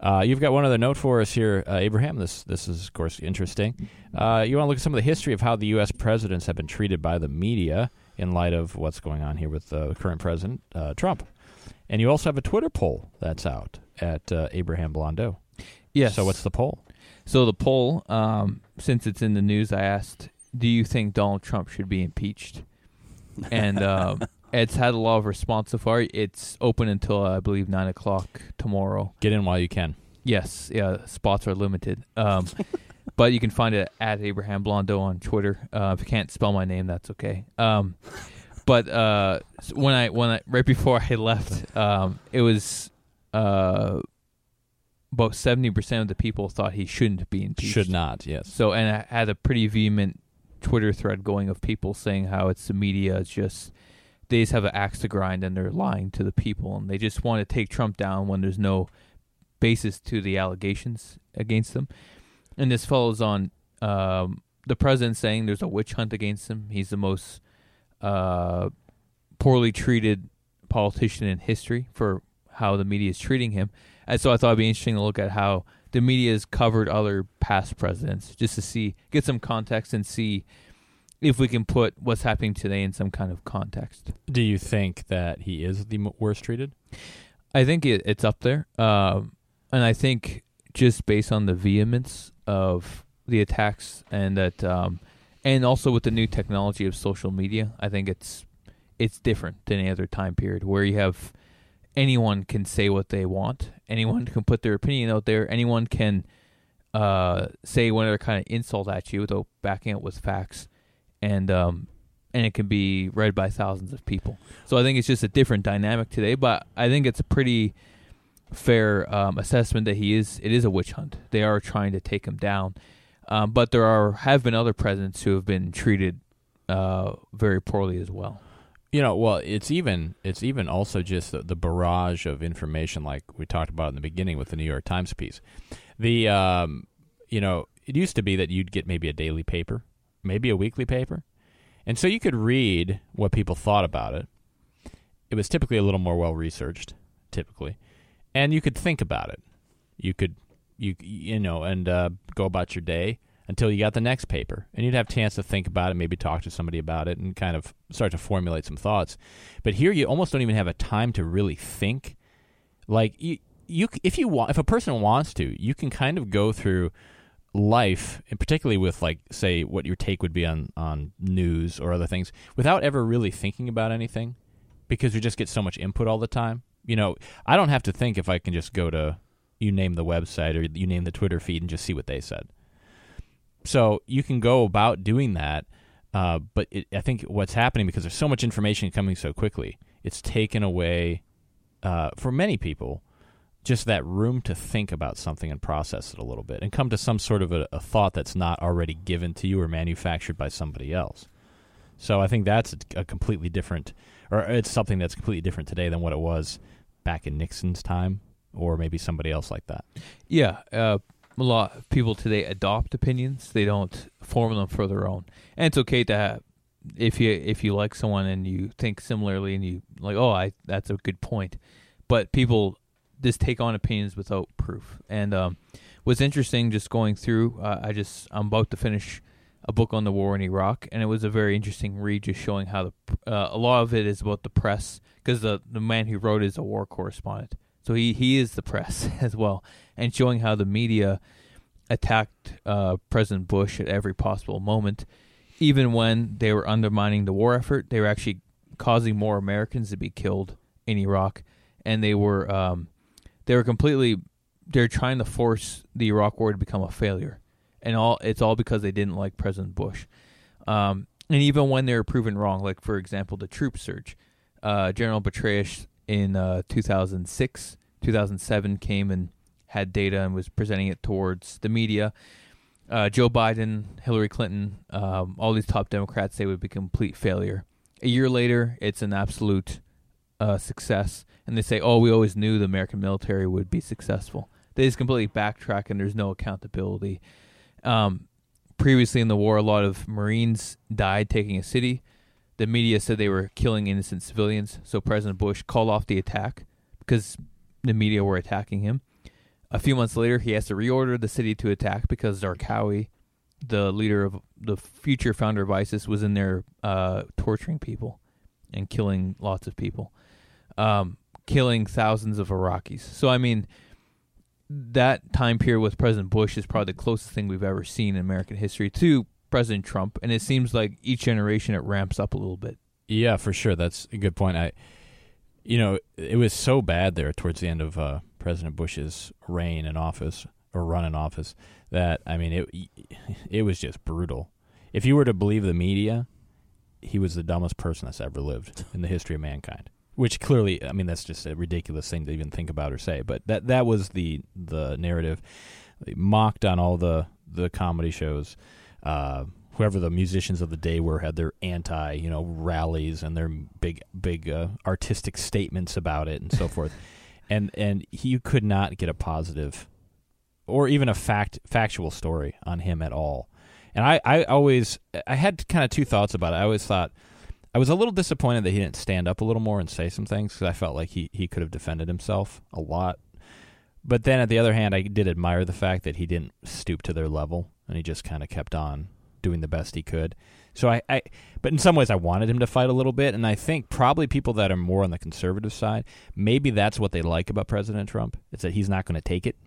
Speaker 2: Uh, you've got one other note for us here, uh, Abraham. This this is, of course, interesting. Uh, you want to look at some of the history of how the U S presidents have been treated by the media in light of what's going on here with uh, the current president, uh, Trump. And you also have a Twitter poll that's out at uh, Abraham Blondeau.
Speaker 4: Yes.
Speaker 2: So what's the poll?
Speaker 4: So the poll, um, since it's in the news, I asked, do you think Donald Trump should be impeached? And uh, it's had a lot of response so far. It's open until, uh, I believe, nine o'clock tomorrow.
Speaker 2: Get in while you can.
Speaker 4: Yes. Yeah, spots are limited. Um, but you can find it at Abraham Blondeau on Twitter. Uh, if you can't spell my name, that's okay. Um, but uh, when I when I right before I left, um, it was uh, about seventy percent of the people thought he shouldn't be impeached.
Speaker 2: Should not, yes.
Speaker 4: So, and I had a pretty vehement Twitter thread going of people saying how it's the media. It's just they just have an axe to grind and they're lying to the people, and they just want to take Trump down when there's no basis to the allegations against them. And this follows on um, the president saying there's a witch hunt against him. He's the most uh, poorly treated politician in history for how the media is treating him. And so I thought it'd be interesting to look at how the media has covered other past presidents, just to see, get some context and see if we can put what's happening today in some kind of context.
Speaker 2: Do you think that he is the m- worst treated?
Speaker 4: I think it, it's up there. Um, and I think just based on the vehemence of the attacks and that, um, and also with the new technology of social media, I think it's it's different than any other time period where you have anyone can say what they want, anyone can put their opinion out there, anyone can uh, say whatever kind of insult at you without backing it with facts, and um, and it can be read by thousands of people. So I think it's just a different dynamic today, but I think it's a pretty fair um, assessment that he is. It is a witch hunt. They are trying to take him down, um, but there are have been other presidents who have been treated uh, very poorly as well.
Speaker 2: You know, well, it's even it's even also just the, the barrage of information, like we talked about in the beginning with the New York Times piece. The um, you know, it used to be that you'd get maybe a daily paper, maybe a weekly paper, and so you could read what people thought about it. It was typically a little more well researched, typically, and you could think about it. You could you you know and uh, go about your day until you got the next paper, and you'd have a chance to think about it, maybe talk to somebody about it, and kind of start to formulate some thoughts. But here, you almost don't even have a time to really think. Like you, you, if you want, if a person wants to, you can kind of go through life, and particularly with, like, say, what your take would be on on news or other things, without ever really thinking about anything, because you just get so much input all the time. You know, I don't have to think if I can just go to, you name the website or you name the Twitter feed and just see what they said. So you can go about doing that, uh, but it, I think what's happening, because there's so much information coming so quickly, it's taken away, uh, for many people, just that room to think about something and process it a little bit and come to some sort of a, a thought that's not already given to you or manufactured by somebody else. So I think that's a, a completely different, or it's something that's completely different today than what it was back in Nixon's time or maybe somebody else like that.
Speaker 4: Yeah, uh a lot of people today adopt opinions. They don't form them for their own. And it's okay to have, if you if you like someone and you think similarly and you like, oh, I that's a good point. But people just take on opinions without proof. And um, what's interesting, just going through, uh, I just I'm about to finish a book on the war in Iraq, and it was a very interesting read, just showing how the uh, a lot of it is about the press, because the the man who wrote it is a war correspondent. So he, he is the press as well, and showing how the media attacked uh, President Bush at every possible moment. Even when they were undermining the war effort, they were actually causing more Americans to be killed in Iraq, and they were um, they were completely they're trying to force the Iraq war to become a failure, and all it's all because they didn't like President Bush. Um, and even when they were proven wrong, like for example the troop surge, uh, General Petraeus in uh, two thousand six, two thousand seven came and had data and was presenting it towards the media. Uh, Joe Biden, Hillary Clinton, um, all these top Democrats say it would be a complete failure. A year later, it's an absolute uh, success. And they say, oh, we always knew the American military would be successful. They just completely backtrack, and there's no accountability. Um, previously in the war, a lot of Marines died taking a city. The media said they were killing innocent civilians, so President Bush called off the attack because the media were attacking him. a few months later, he has to reorder the city to attack because Zarqawi, the leader of the future founder of ISIS, was in there uh, torturing people and killing lots of people, um, killing thousands of Iraqis. So, I mean, that time period with President Bush is probably the closest thing we've ever seen in American history to President Trump, and it seems like each generation it ramps up a little bit.
Speaker 2: Yeah, for sure. That's a good point. I, you know, it was so bad there towards the end of uh, President Bush's reign in office or run in office that, I mean, it it was just brutal. If you were to believe the media, he was the dumbest person that's ever lived in the history of mankind. Which clearly, I mean, that's just a ridiculous thing to even think about or say. But that that was the the narrative. They mocked on all the the comedy shows. Uh, whoever the musicians of the day were had their anti, you know, rallies and their big big uh, artistic statements about it and so forth. And and he could not get a positive or even a fact factual story on him at all. And I, I always I had kind of two thoughts about it. I always thought I was a little disappointed that he didn't stand up a little more and say some things because I felt like he, he could have defended himself a lot. But then, at the other hand, I did admire the fact that he didn't stoop to their level, and he just kind of kept on doing the best he could. So I, I, but in some ways, I wanted him to fight a little bit, and I think probably people that are more on the conservative side, maybe that's what they like about President Trump. It's that he's not going to take it.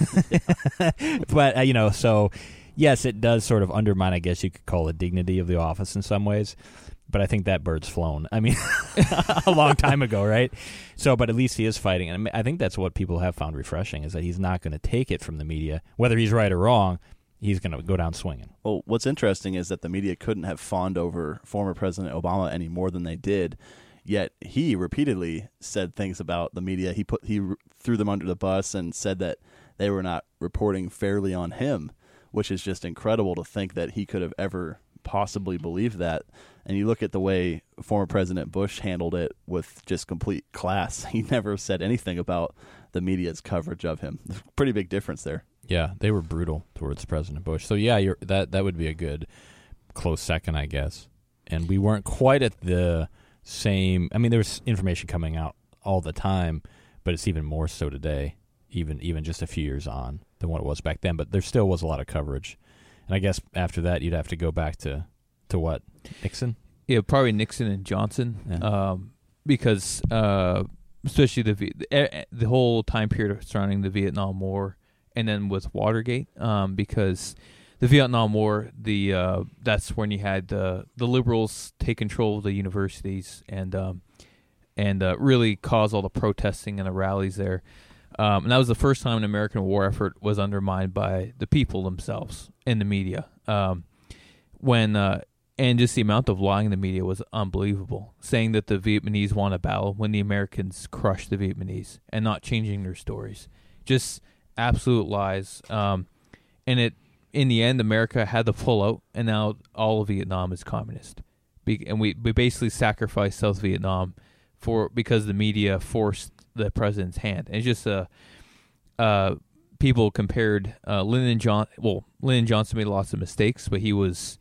Speaker 2: But, uh, you know, so, yes, it does sort of undermine, I guess you could call the dignity of the office in some ways. But I think that bird's flown. I mean, a long time ago, right? So, but at least he is fighting. And I think that's what people have found refreshing, is that he's not going to take it from the media. Whether he's right or wrong, he's going to go down swinging.
Speaker 3: Well, what's interesting is that the media couldn't have fawned over former President Obama any more than they did. Yet he repeatedly said things about the media. He put he threw them under the bus and said that they were not reporting fairly on him, which is just incredible to think that he could have ever possibly believed that. And you look at the way former President Bush handled it with just complete class. He never said anything about the media's coverage of him. Pretty big difference there.
Speaker 2: Yeah, they were brutal towards President Bush. So yeah, you're, that that would be a good close second, I guess. And we weren't quite at the same. I mean, there was information coming out all the time, but it's even more so today, even even just a few years on than what it was back then. But there still was a lot of coverage. And I guess after that, you'd have to go back to, to what? Nixon?
Speaker 4: Yeah, probably Nixon and Johnson,
Speaker 2: yeah.
Speaker 4: um, because uh, especially the the whole time period surrounding the Vietnam War, and then with Watergate, um, because the Vietnam War, the uh, that's when you had the the liberals take control of the universities and um, and uh, really cause all the protesting and the rallies there. Um, and that was the first time an American war effort was undermined by the people themselves in the media. Um, when uh, and just the amount of lying in the media was unbelievable, saying that the Vietnamese won a battle when the Americans crushed the Vietnamese and not changing their stories. Just absolute lies. Um, and it in the end, America had to pull out, and now all of Vietnam is communist. Be- and we, we basically sacrificed South Vietnam for because the media forced the president's hand. And it's just uh, uh, people compared uh, Lyndon John. Well, Lyndon Johnson made lots of mistakes, but he was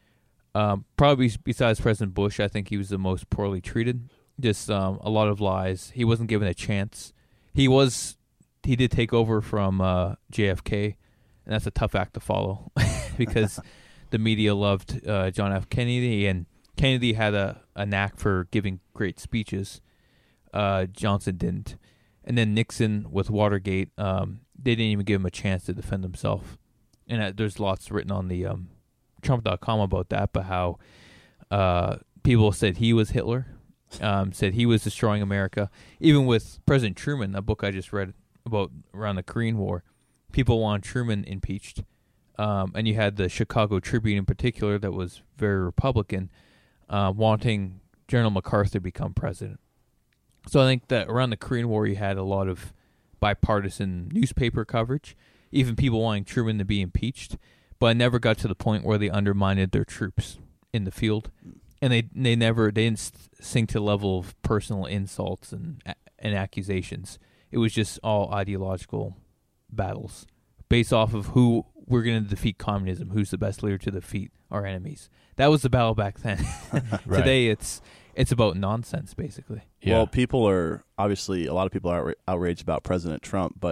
Speaker 4: um, probably besides President Bush, I think he was the most poorly treated. Just um, a lot of lies. He wasn't given a chance. He was. He did take over from uh, J F K, and that's a tough act to follow because the media loved uh, John F. Kennedy, and Kennedy had a, a knack for giving great speeches. Uh, Johnson didn't. And then Nixon with Watergate, um, they didn't even give him a chance to defend himself. And uh, there's lots written on the um, Trump dot com about that, but how uh, people said he was Hitler, um, said he was destroying America. Even with President Truman, a book I just read about around the Korean War, people want Truman impeached. Um, and you had the Chicago Tribune in particular that was very Republican, uh, wanting General MacArthur to become president. So I think that around the Korean War, you had a lot of bipartisan newspaper coverage, even people wanting Truman to be impeached, but it never got to the point where they undermined their troops in the field, and they they never they didn't sink to the level of personal insults and and accusations. It was just all ideological battles based off of who we're going to defeat communism, who's the best leader to defeat our enemies. That was the battle back then.
Speaker 2: Right.
Speaker 4: Today, it's it's about nonsense, basically.
Speaker 2: Yeah.
Speaker 3: Well, people are, obviously, a lot of people are outra- outraged about President Trump, but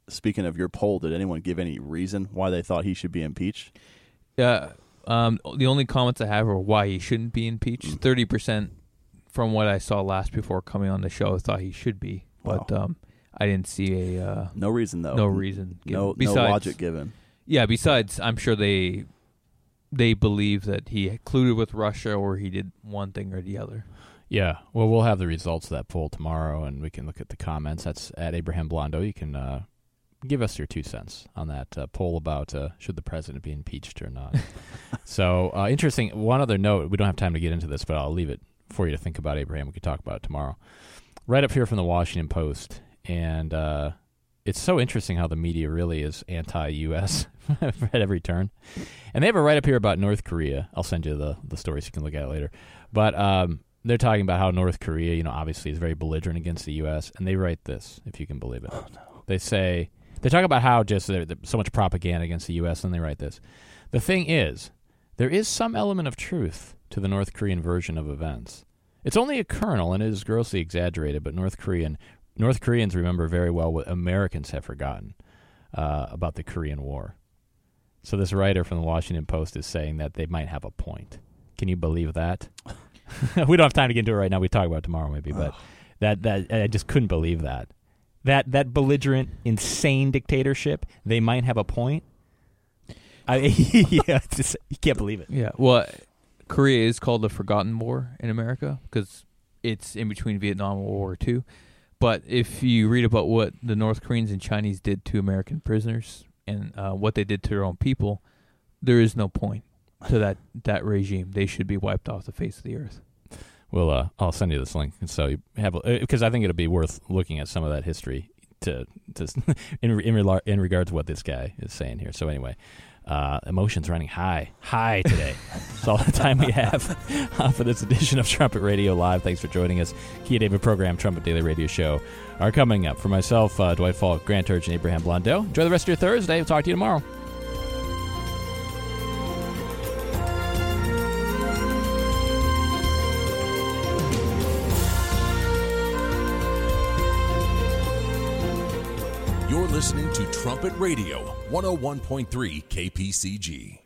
Speaker 3: speaking of your poll, did anyone give any reason why they thought he should be impeached?
Speaker 4: Yeah. Um, the only comments I have are why he shouldn't be impeached. Thirty percent from what I saw last before coming on the show thought he should be, but
Speaker 3: Wow.
Speaker 4: um, I didn't see a uh,
Speaker 3: No reason though.
Speaker 4: no reason. Given.
Speaker 3: No,
Speaker 4: Besides,
Speaker 3: no logic given.
Speaker 4: Yeah. Besides, I'm sure they they believe that he colluded with Russia or he did one thing or the other.
Speaker 2: Yeah, well, we'll have the results of that poll tomorrow, and we can look at the comments. That's at Abraham Blondo. You can uh, give us your two cents on that uh, poll about uh, should the president be impeached or not. So, uh, interesting. One other note, we don't have time to get into this, but I'll leave it for you to think about, Abraham. We could talk about it tomorrow. Right up here from the Washington Post, and uh, it's so interesting how the media really is anti-U S at every turn. And they have a right up here about North Korea. I'll send you the, the story so you can look at it later. But um, they're talking about how North Korea, you know, obviously is very belligerent against the U S, and they write this, if you can believe it.
Speaker 3: Oh, no.
Speaker 2: They say, they talk about how just there's so much propaganda against the U S, and they write this. The thing is, there is some element of truth to the North Korean version of events. It's only a kernel, and it is grossly exaggerated, but North Korean North Koreans remember very well what Americans have forgotten uh, about the Korean War. So this writer from the Washington Post is saying that they might have a point. Can you believe that? We don't have time to get into it right now. We talk about it tomorrow maybe, but that that I just couldn't believe that. That that belligerent, insane dictatorship, they might have a point. I, yeah, it's just, you can't believe it.
Speaker 4: Yeah. Well, Korea is called the Forgotten War in America because it's in between Vietnam and World War Two. But if you read about what the North Koreans and Chinese did to American prisoners and uh, what they did to their own people, there is no point to that, that regime. They should be wiped off the face of the earth.
Speaker 2: Well, uh, I'll send you this link, and so you have because I think it'll be worth looking at some of that history to to in in, rela- in regards to what this guy is saying here. So anyway, uh, emotions running high, high today. That's all the time we have uh, for this edition of Trumpet Radio Live. Thanks for joining us. Kia David program, Trumpet Daily Radio Show, are coming up. For myself, uh, Dwight Falk, Grant Urge, and Abraham Blondo. Enjoy the rest of your Thursday. We'll talk to you tomorrow.
Speaker 1: You're listening to Trumpet Radio, one oh one point three K P C G.